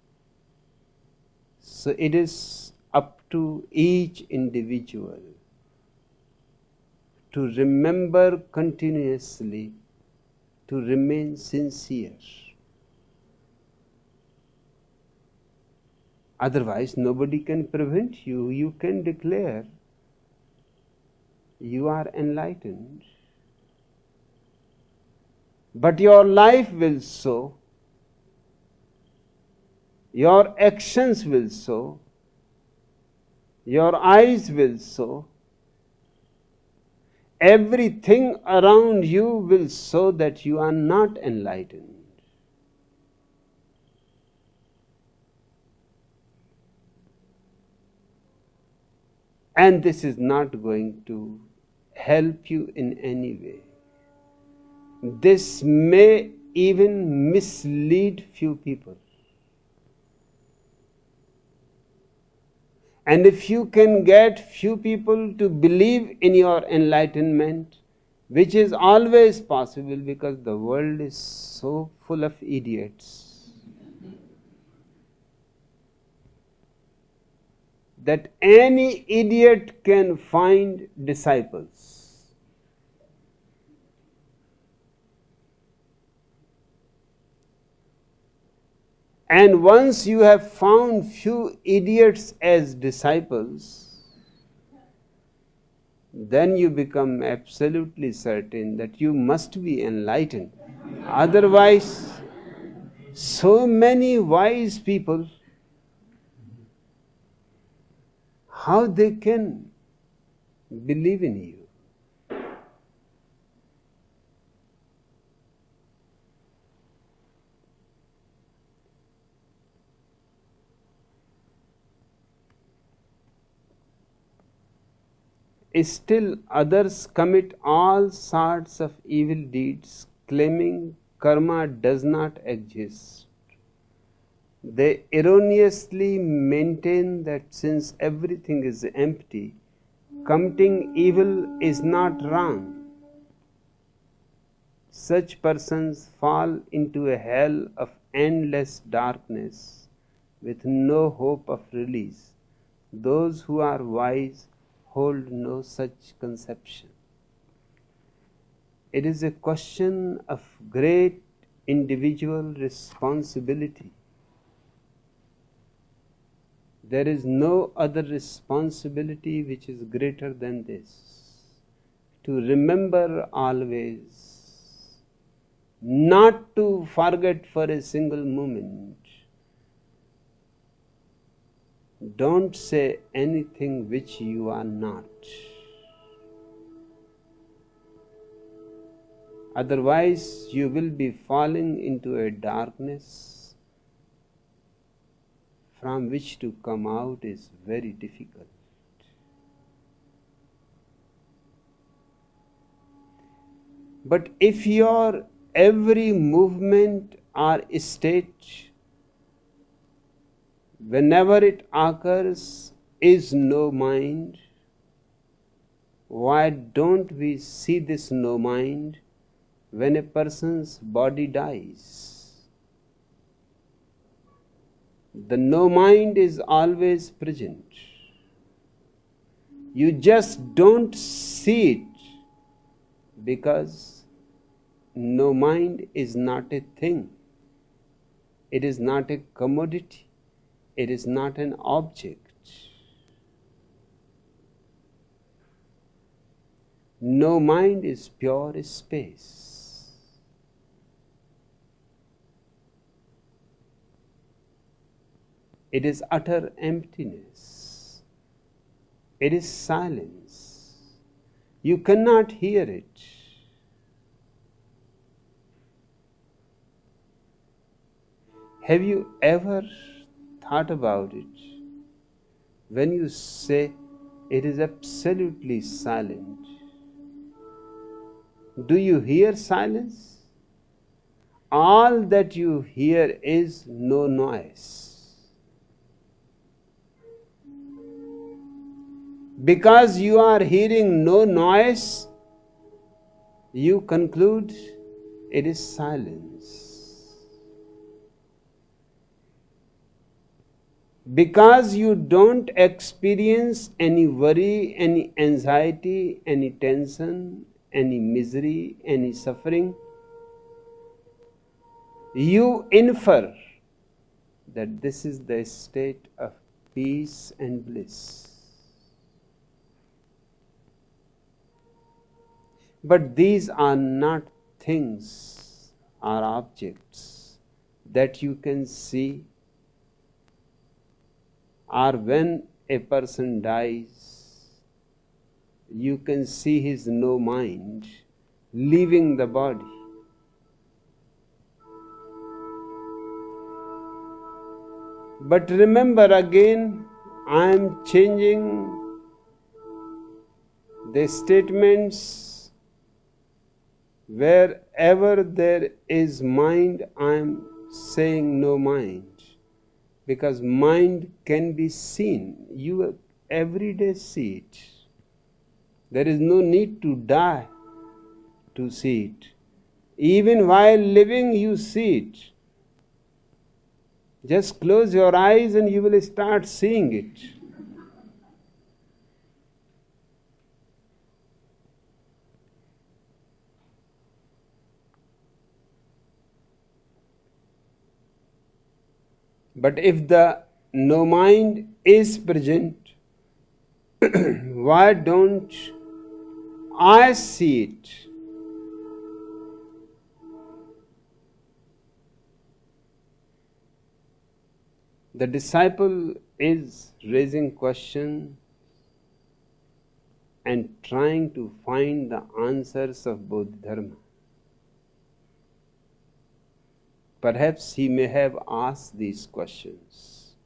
So it is up to each individual to remember continuously, to remain sincere. Otherwise, nobody can prevent you. You can declare you are enlightened. But your life will show Your actions will show. Your eyes will show. Everything around you will show that you are not enlightened. And this is not going to help you in any way. This may even mislead few people. And if you can get few people to believe in your enlightenment, which is always possible because the world is so full of idiots, that any idiot can find disciples. And once you have found few idiots as disciples, then you become absolutely certain that you must be enlightened. Otherwise, so many wise people, how they can believe in you? Still others commit all sorts of evil deeds, claiming karma does not exist. They erroneously maintain that since everything is empty, committing evil is not wrong. Such persons fall into a hell of endless darkness with no hope of release. Those who are wise hold no such conception. It is a question of great individual responsibility. There is no other responsibility which is greater than this. To remember always, not to forget for a single moment. Don't say anything which you are not. Otherwise, you will be falling into a darkness from which to come out is very difficult. But if your every movement or state, whenever it occurs, is no mind, why don't we see this no mind when a person's body dies? The no mind is always present. You just don't see it because no mind is not a thing. It is not a commodity. It is not an object. No mind is pure space. It is utter emptiness. It is silence. You cannot hear it. Have you ever thought about it? When you say it is absolutely silent, do you hear silence? All that you hear is no noise. Because you are hearing no noise, you conclude it is silence. Because you don't experience any worry, any anxiety, any tension, any misery, any suffering, you infer that this is the state of peace and bliss. But these are not things or objects that you can see or when a person dies, you can see his no mind leaving the body. But remember again, I am changing the statements. Wherever there is mind, I am saying no mind. Because mind can be seen. You every day see it. There is no need to die to see it. Even while living, you see it. Just close your eyes and you will start seeing it. But if the no mind is present, why don't I see it? The disciple is raising question and trying to find the answers of Bodhidharma. Perhaps he may have asked these questions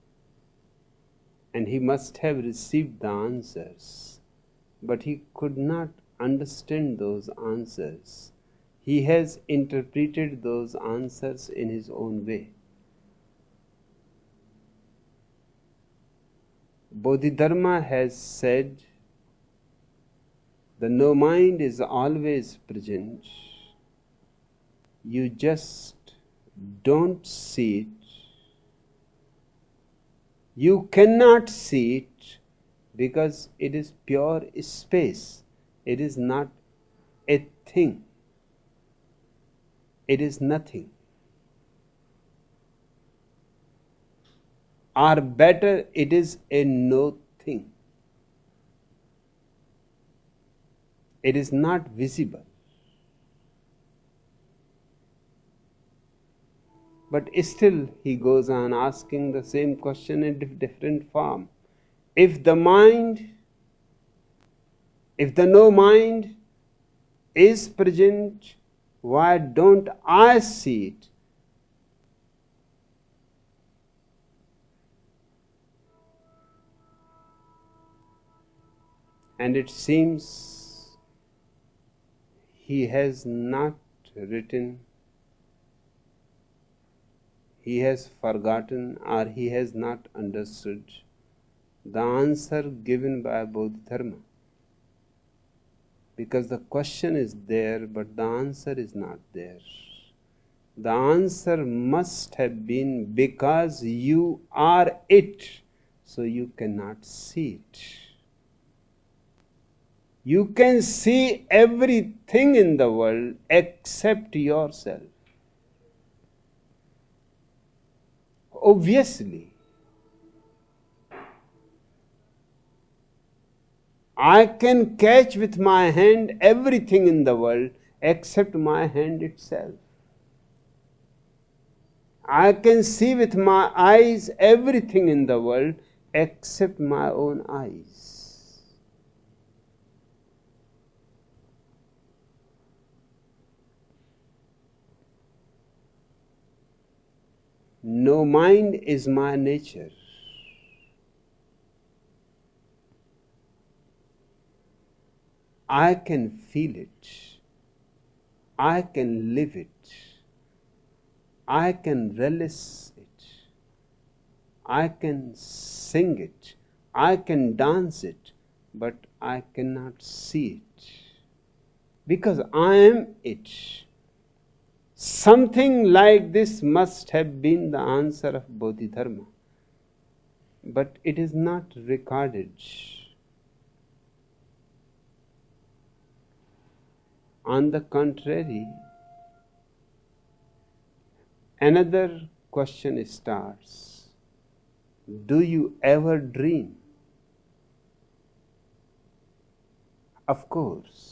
and he must have received the answers, but he could not understand those answers. He has interpreted those answers in his own way. Bodhidharma has said, the no mind is always present. You just don't see it. You cannot see it because it is pure space. It is not a thing. It is nothing. Or better, it is a no thing. It is not visible. But still he goes on asking the same question in different form. If the mind, if the no mind is present, why don't I see it? And it seems he has not written, he has forgotten, or he has not understood the answer given by Bodhidharma. Because the question is there, but the answer is not there. The answer must have been because you are it, so you cannot see it. You can see everything in the world except yourself. Obviously, I can catch with my hand everything in the world except my hand itself. I can see with my eyes everything in the world except my own eyes. No mind is my nature. I can feel it. I can live it. I can relish it. I can sing it. I can dance it, but I cannot see it. Because I am it. Something like this must have been the answer of Bodhidharma, but it is not recorded. On the contrary, another question starts. Do you ever dream? Of course.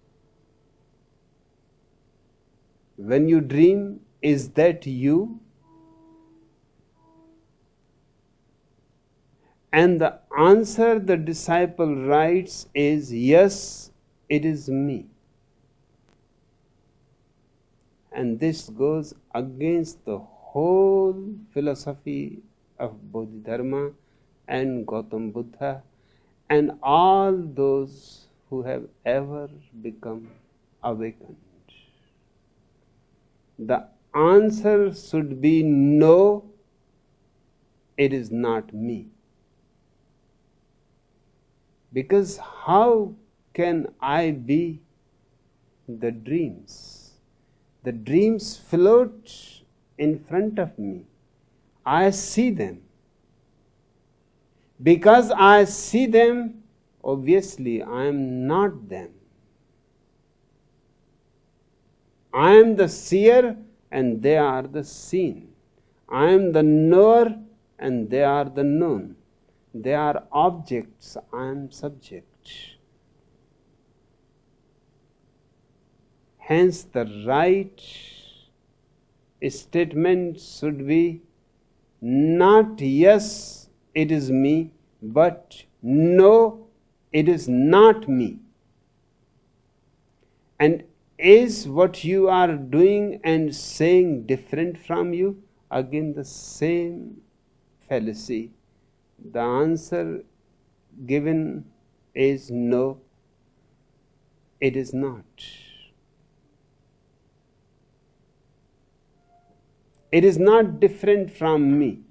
When you dream, is that you? And the answer the disciple writes is, yes, it is me. And this goes against the whole philosophy of Bodhidharma and Gautam Buddha and all those who have ever become awakened. The answer should be no, it is not me. Because how can I be the dreams? The dreams float in front of me. I see them. Because I see them, obviously I am not them. I am the seer and they are the seen. I am the knower and they are the known. They are objects, I am subject. Hence the right statement should be not yes, it is me, but no, it is not me. And is what you are doing and saying different from you? Again the same fallacy. The answer given is no, it is not. It is not different from me.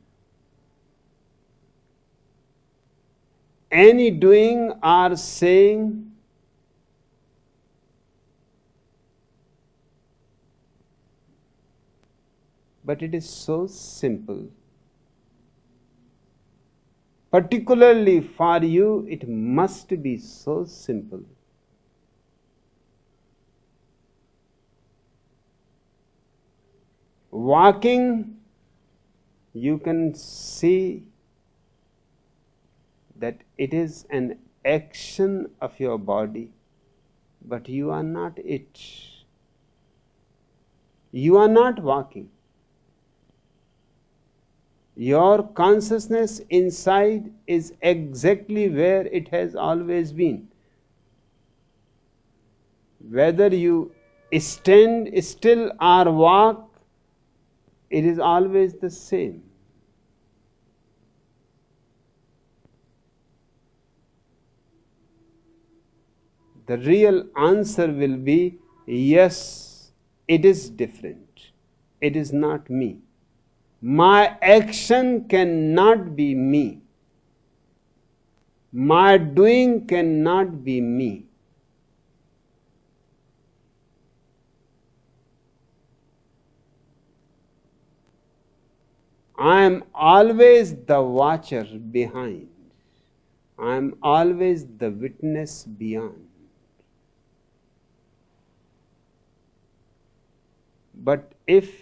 Any doing or saying but it is so simple. Particularly for you, it must be so simple. Walking, you can see that it is an action of your body, but you are not it. You are not walking. Your consciousness inside is exactly where it has always been. Whether you stand still or walk, it is always the same. The real answer will be, yes, it is different. It is not me. My action cannot be me. My doing cannot be me. I am always the watcher behind. I am always the witness beyond. But if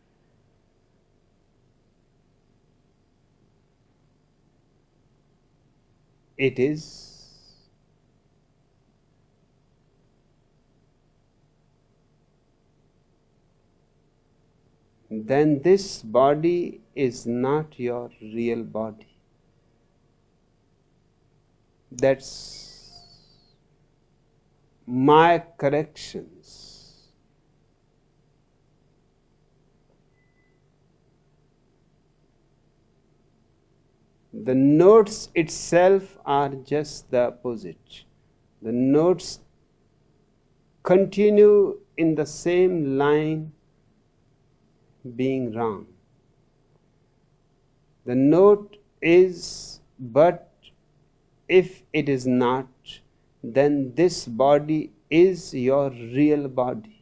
it is, then this body is not your real body. That's my corrections. The notes itself are just the opposite. The notes continue in the same line being wrong. The note is, but if it is not, then this body is your real body.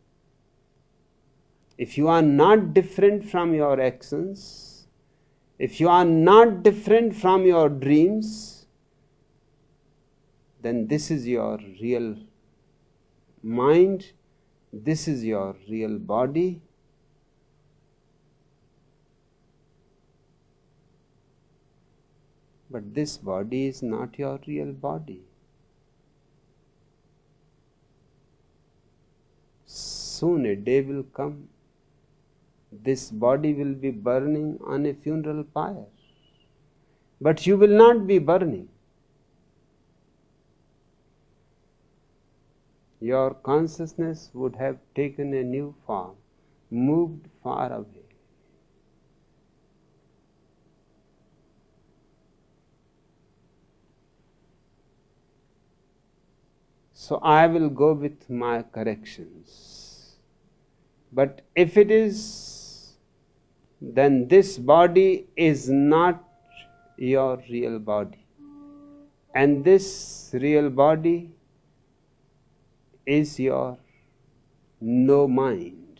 If you are not different from your actions, if you are not different from your dreams, then this is your real mind, this is your real body. But this body is not your real body. Soon a day will come, this body will be burning on a funeral pyre. but you will not be burning. Your consciousness would have taken a new form, moved far away. So I will go with my corrections. But if it is, then this body is not your real body. And this real body is your no mind.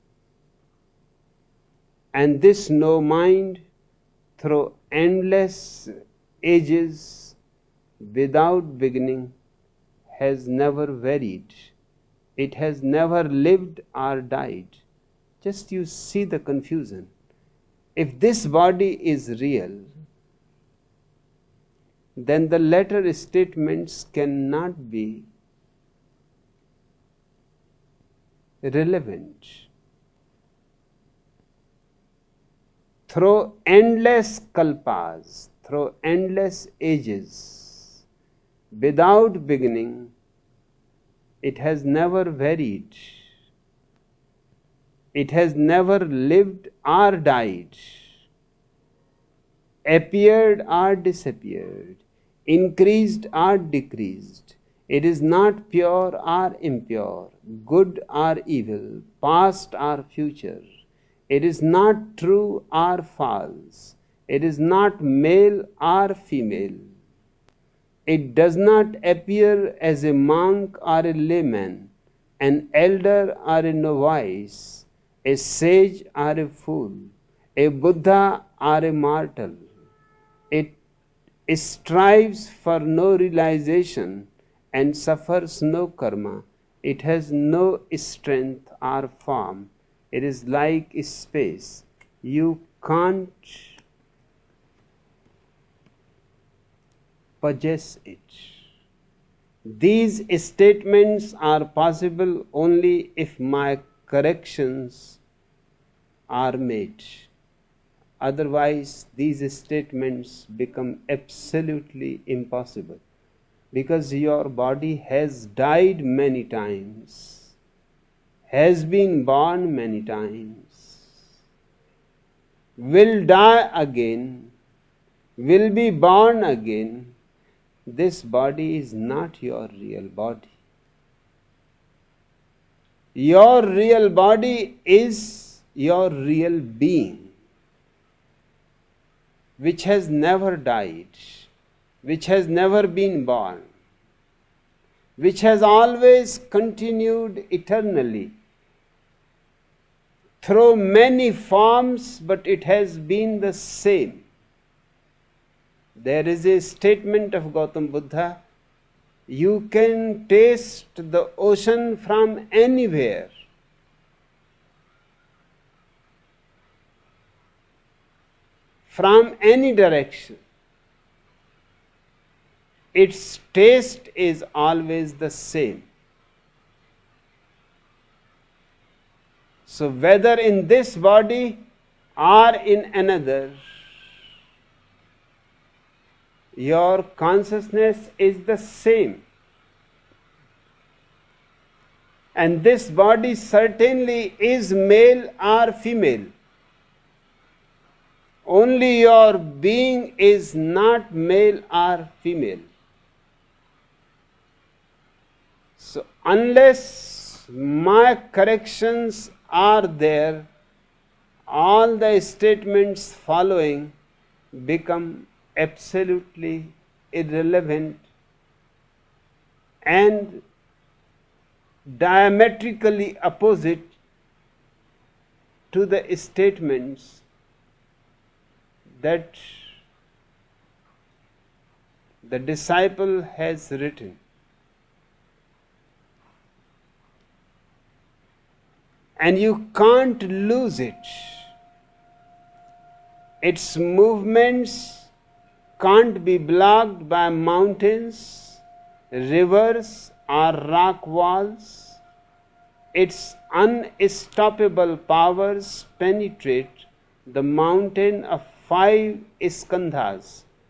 And this no mind, through endless ages, without beginning, has never varied. It has never lived or died. Just you see the confusion. If this body is real, then the latter statements cannot be relevant. Through endless kalpas, through endless ages, without beginning, it has never varied. It has never lived or died, appeared or disappeared, increased or decreased. It is not pure or impure, good or evil, past or future. It is not true or false. It is not male or female. It does not appear as a monk or a layman, an elder or a novice, a sage or a fool, a Buddha or a mortal. It strives for no realization and suffers no karma. It has no strength or form. It is like space. You can't possess it. These statements are possible only if my corrections are made. Otherwise, these statements become absolutely impossible, because your body has died many times, has been born many times, will die again, will be born again. This body is not your real body. Your real body is your real being, which has never died, which has never been born, which has always continued eternally through many forms, but it has been the same. There is a statement of Gautam Buddha, you can taste the ocean from anywhere. From any direction. Its taste is always the same. So whether in this body or in another, your consciousness is the same. And this body certainly is male or female. Only your being is not male or female. So unless my corrections are there, all the statements following become absolutely irrelevant and diametrically opposite to the statements that the disciple has written. And you can't lose it. Its movements can't be blocked by mountains, rivers, or rock walls. Its unstoppable powers penetrate the mountain of five skandhas,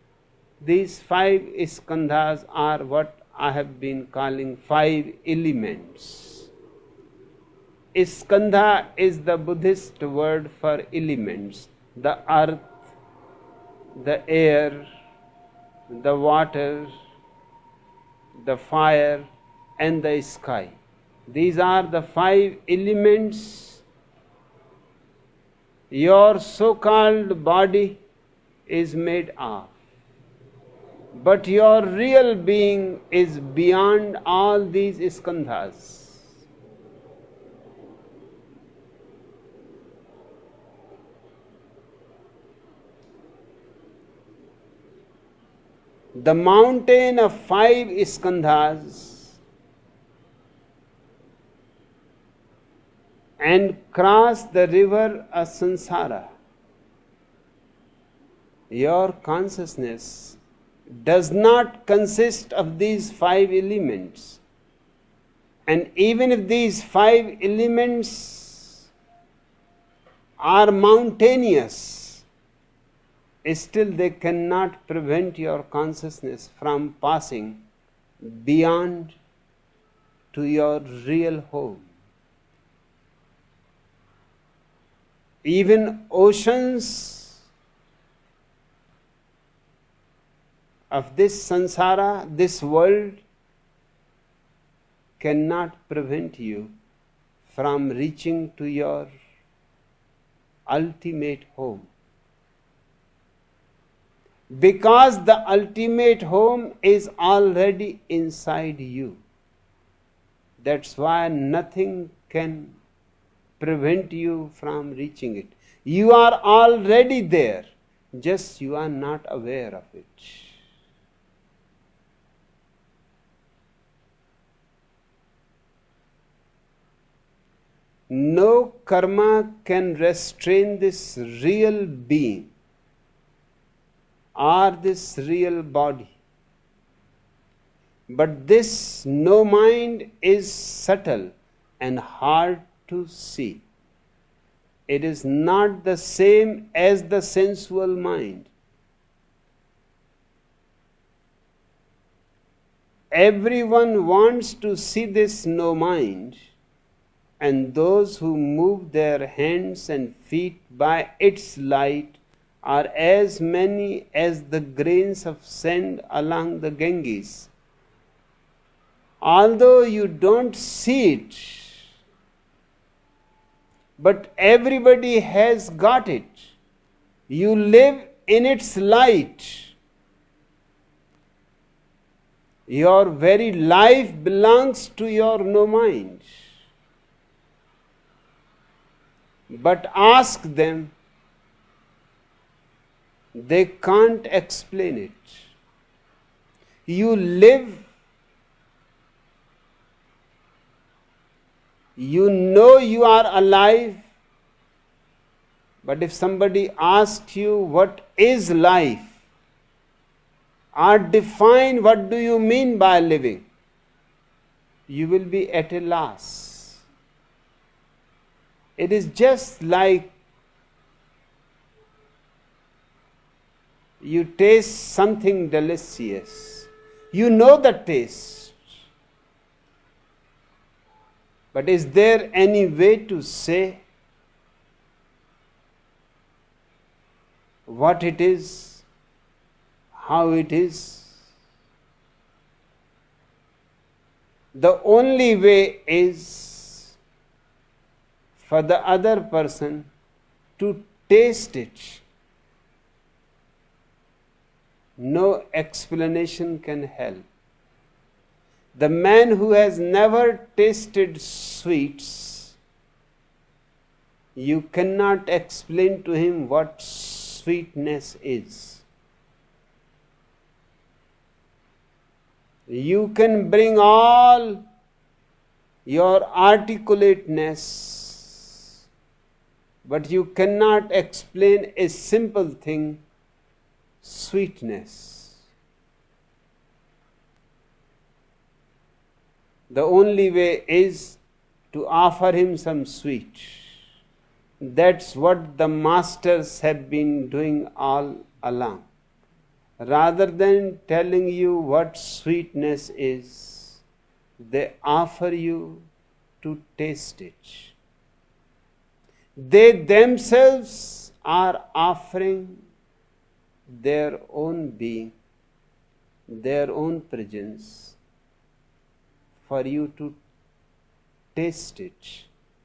These five skandhas are what I have been calling five elements. Skandha is the Buddhist word for elements. The earth, the air, the water, the fire, and the sky. These are the five elements your so-called body is made of. But your real being is beyond all these skandhas. The mountain of five skandhas and cross the river of samsara. Your consciousness does not consist of these five elements. And even if these five elements are mountainous, still they cannot prevent your consciousness from passing beyond to your real home. Even oceans of this samsara, this world, cannot prevent you from reaching to your ultimate home. Because the ultimate home is already inside you. That's why nothing can prevent you from reaching it. You are already there, just you are not aware of it. No karma can restrain this real being or this real body. But this no mind is subtle and hard to see. It is not the same as the sensual mind. Everyone wants to see this no mind, and those who move their hands and feet by its light are as many as the grains of sand along the Ganges. Although you don't see it, but everybody has got it. You live in its light. Your very life belongs to your no mind. But ask them, they can't explain it. You live, you know you are alive, but if somebody asks you what is life, or define what do you mean by living, you will be at a loss. It is just like you taste something delicious. You know the taste. But is there any way to say what it is, how it is? The only way is for the other person to taste it. No explanation can help. The man who has never tasted sweets, you cannot explain to him what sweetness is. You can bring all your articulateness, but you cannot explain a simple thing, sweetness. The only way is to offer him some sweet. That's what the masters have been doing all along. Rather than telling you what sweetness is, they offer you to taste it. They themselves are offering their own being, their own presence, for you to taste it.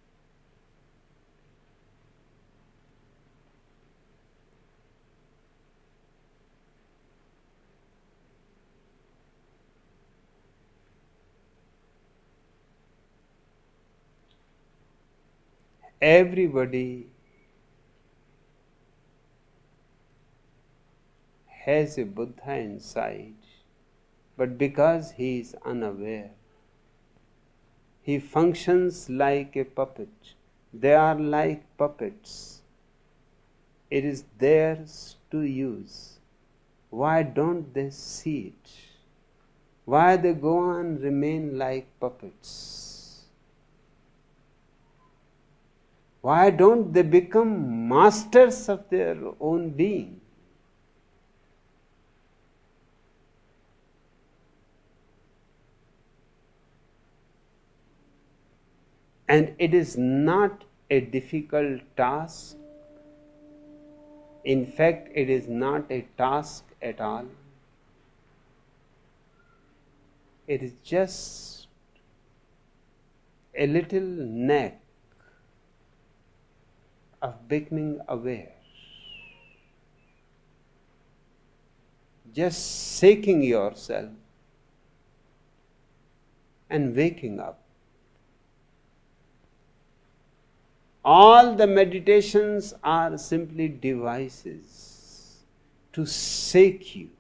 Everybody has a Buddha inside, but because he is unaware, he functions like a puppet. They are like puppets. It is theirs to use. Why don't they see it? Why they go on remain like puppets? Why don't they become masters of their own being? And it is not a difficult task. In fact, it is not a task at all. It is just a little knack of becoming aware. Just shaking yourself and waking up. All the meditations are simply devices to shake you,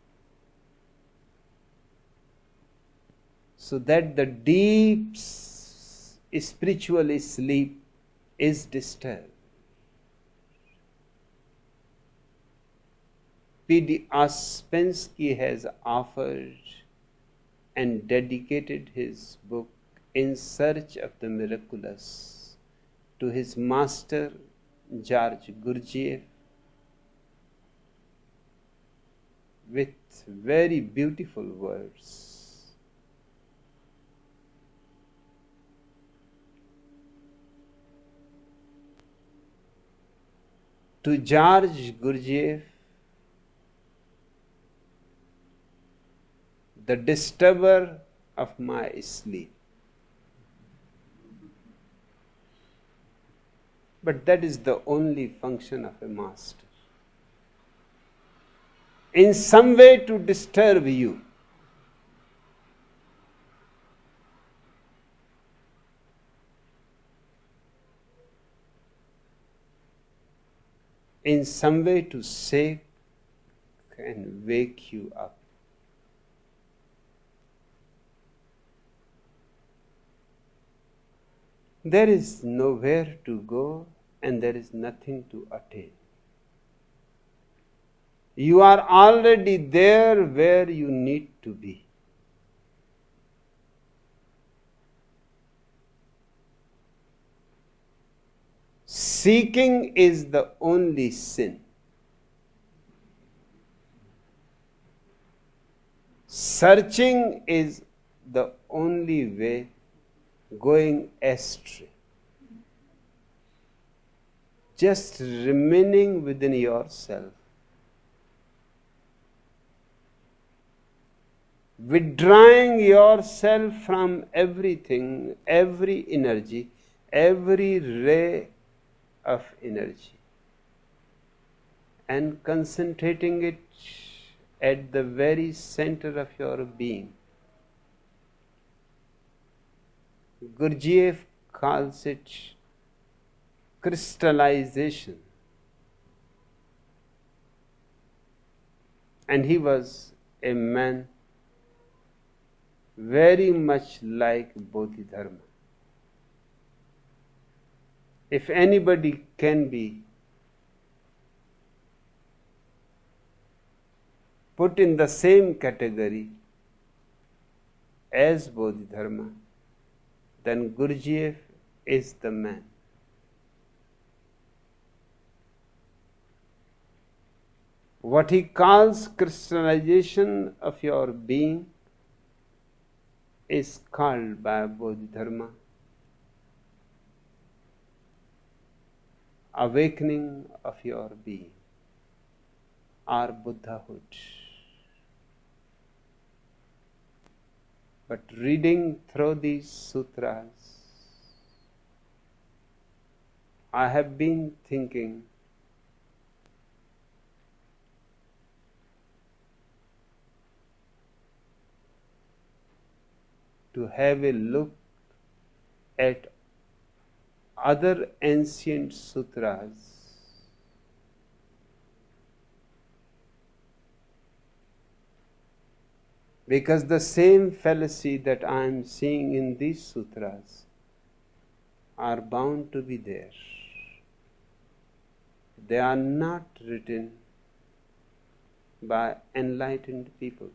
so that the deep spiritual sleep is disturbed. P D Ouspensky has offered and dedicated his book In Search of the Miraculous to his master George Gurdjieff with very beautiful words. To George Gurdjieff, the disturber of my sleep. But that is the only function of a master. In some way to disturb you. In some way to shake and wake you up. There is nowhere to go and there is nothing to attain. You are already there where you need to be. Seeking is the only sin. Searching is the only way going astray. Just remaining within yourself, withdrawing yourself from everything, every energy, every ray of energy, and concentrating it at the very center of your being. Gurdjieff calls it crystallization. And he was a man very much like Bodhidharma. If anybody can be put in the same category as Bodhidharma, then Gurdjieff is the man. What he calls crystallization of your being is called by Bodhidharma awakening of your being or Buddhahood. But reading through these sutras, I have been thinking to have a look at other ancient sutras because the same fallacy that I am seeing in these sutras are bound to be there. They are not written by enlightened people.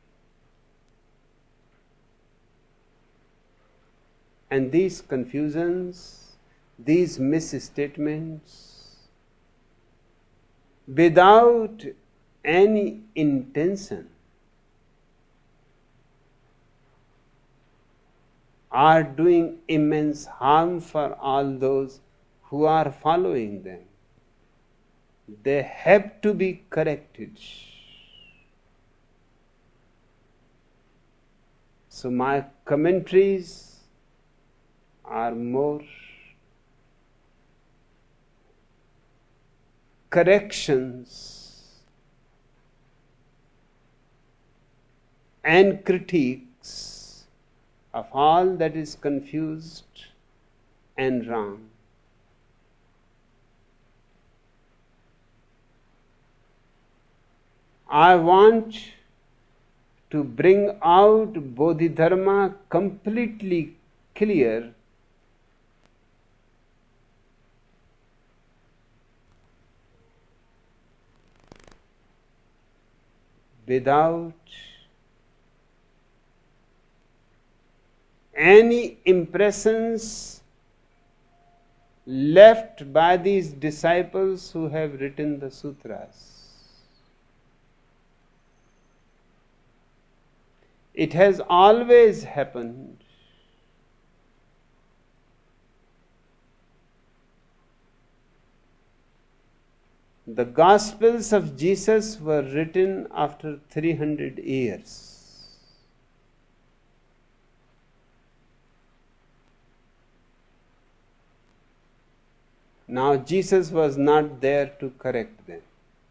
And these confusions, these misstatements, without any intention, are doing immense harm for all those who are following them. They have to be corrected. So my commentaries are more corrections and critiques of all that is confused and wrong. I want to bring out Bodhidharma completely clear without any impressions left by these disciples who have written the sutras. It has always happened the Gospels of Jesus were written after three hundred years. Now Jesus was not there to correct them.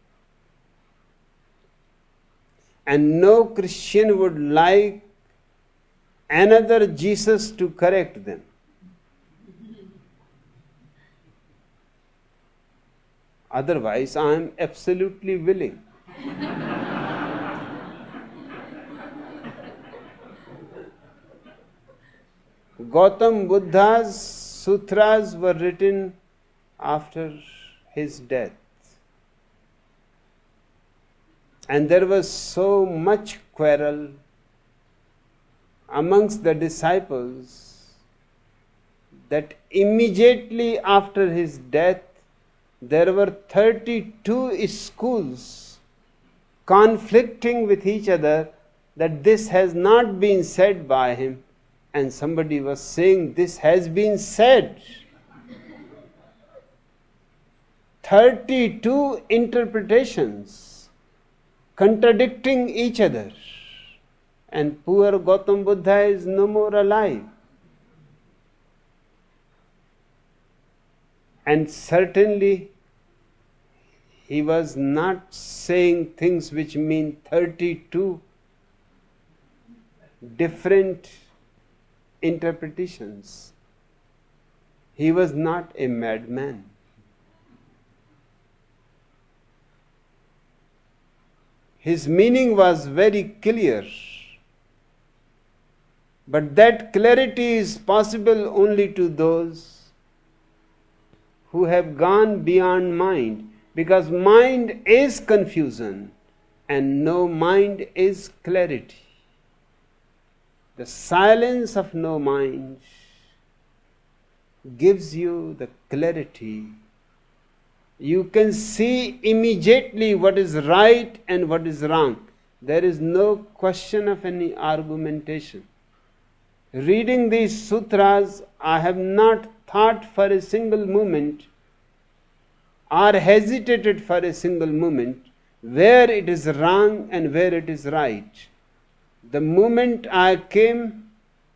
And no Christian would like another Jesus to correct them. Otherwise, I am absolutely willing. Gautam Buddha's sutras were written after his death. And there was so much quarrel amongst the disciples that immediately after his death, there were thirty-two schools conflicting with each other that this has not been said by him, and somebody was saying this has been said. thirty-two interpretations contradicting each other, and poor Gautam Buddha is no more alive. And certainly he was not saying things which mean thirty-two different interpretations. He was not a madman. His meaning was very clear. But that clarity is possible only to those who have gone beyond mind, because mind is confusion and no mind is clarity. The silence of no mind gives you the clarity You can see immediately what is right and what is wrong. There is no question of any argumentation. Reading these sutras, I have not thought for a single moment or hesitated for a single moment where it is wrong and where it is right. The moment I came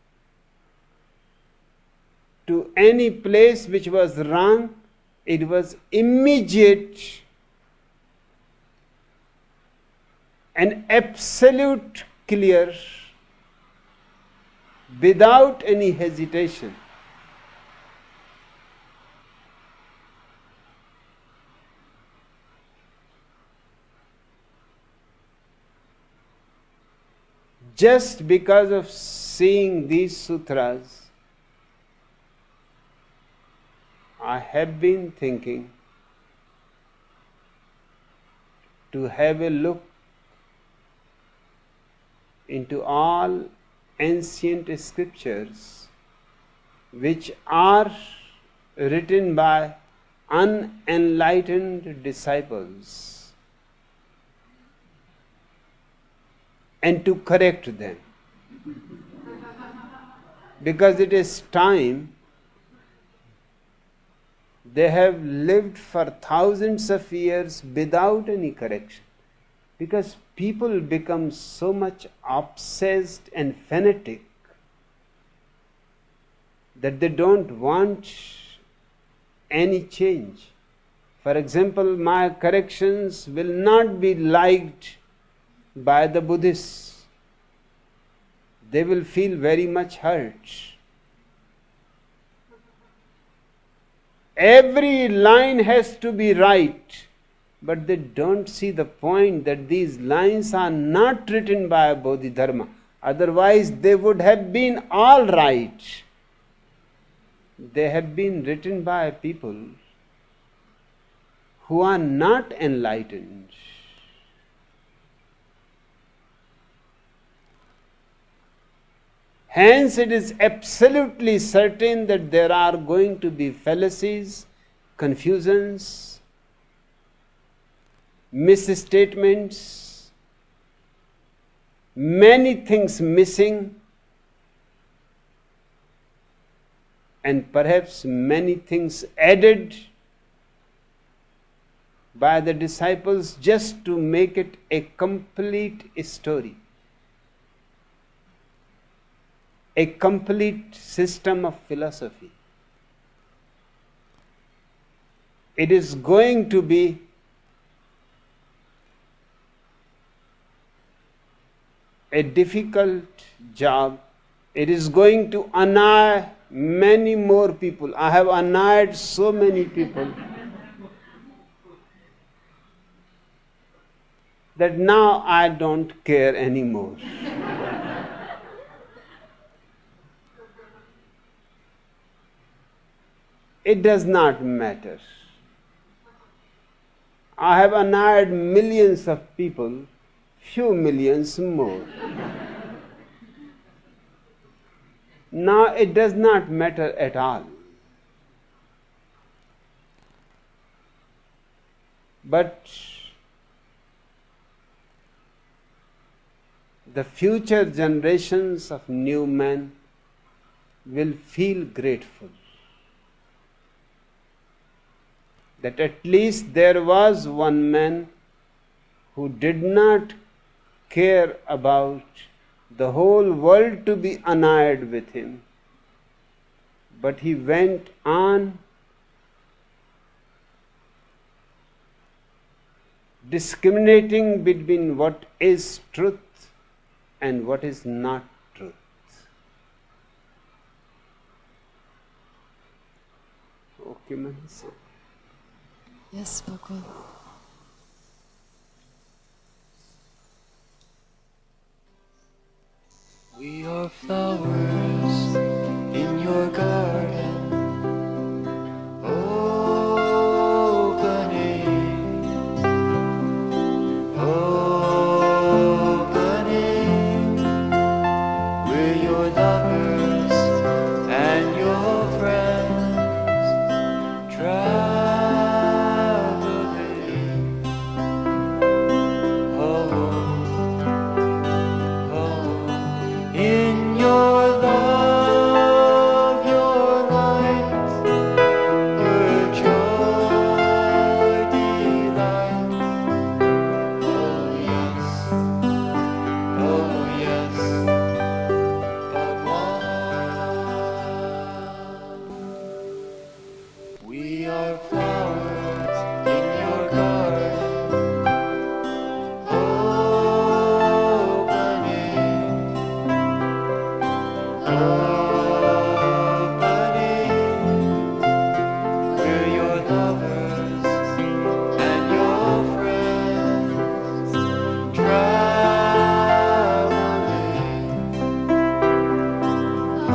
to any place which was wrong, it was immediate and absolute clear, without any hesitation. Just because of seeing these sutras, I have been thinking to have a look into all ancient scriptures which are written by unenlightened disciples and to correct them. Because it is time. They have lived for thousands of years without any correction. Because people become so much obsessed and fanatic that they don't want any change. For example, my corrections will not be liked by the Buddhists. They will feel very much hurt. Every line has to be right, but they don't see the point that these lines are not written by a Bodhidharma. Otherwise, they would have been all right. They have been written by people who are not enlightened. Hence, it is absolutely certain that there are going to be fallacies, confusions, misstatements, many things missing, and perhaps many things added by the disciples just to make it a complete story. A complete system of philosophy. It is going to be a difficult job. It is going to annoy many more people. I have annoyed so many people that now I don't care anymore. It does not matter. I have annoyed millions of people, few millions more. Now it does not matter at all. But the future generations of new men will feel grateful that at least there was one man who did not care about the whole world to be annoyed with him, but he went on discriminating between what is truth and what is not truth. Okay, Manasa. Yes, Bhagwan. We are flowers in your garden, opening, opening. We're your lovers and your friends, traveling. flowers in your garden. Oh, bunny. Oh, bunny. We're your lovers and your friends traveling. Oh,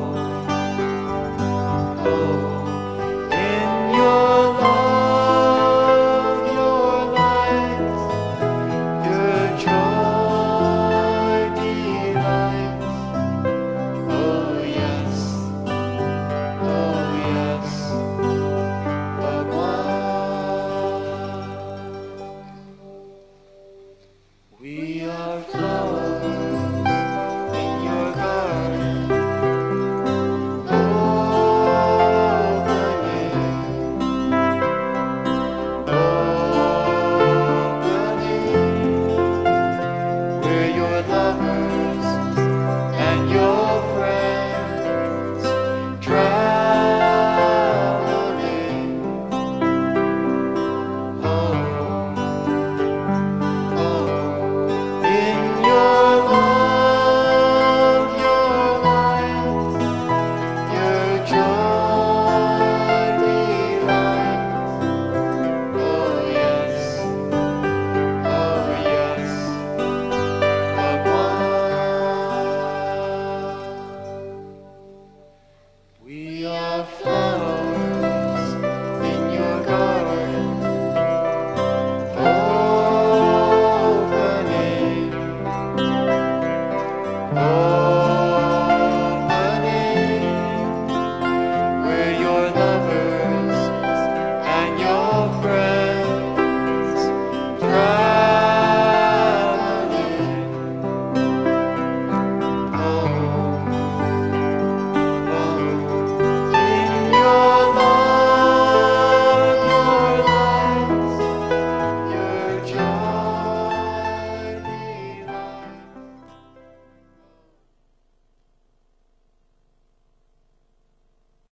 oh, in your love, your light, your joy delights. Oh yes, oh yes, Bhagwan. We are flowers in your garden. Oh, bunny. Oh, bunny. We're your lovers and your friends traveling. Oh, oh, in your love, your light, your joy delights. Oh yes, oh yes, Bhagwan. We are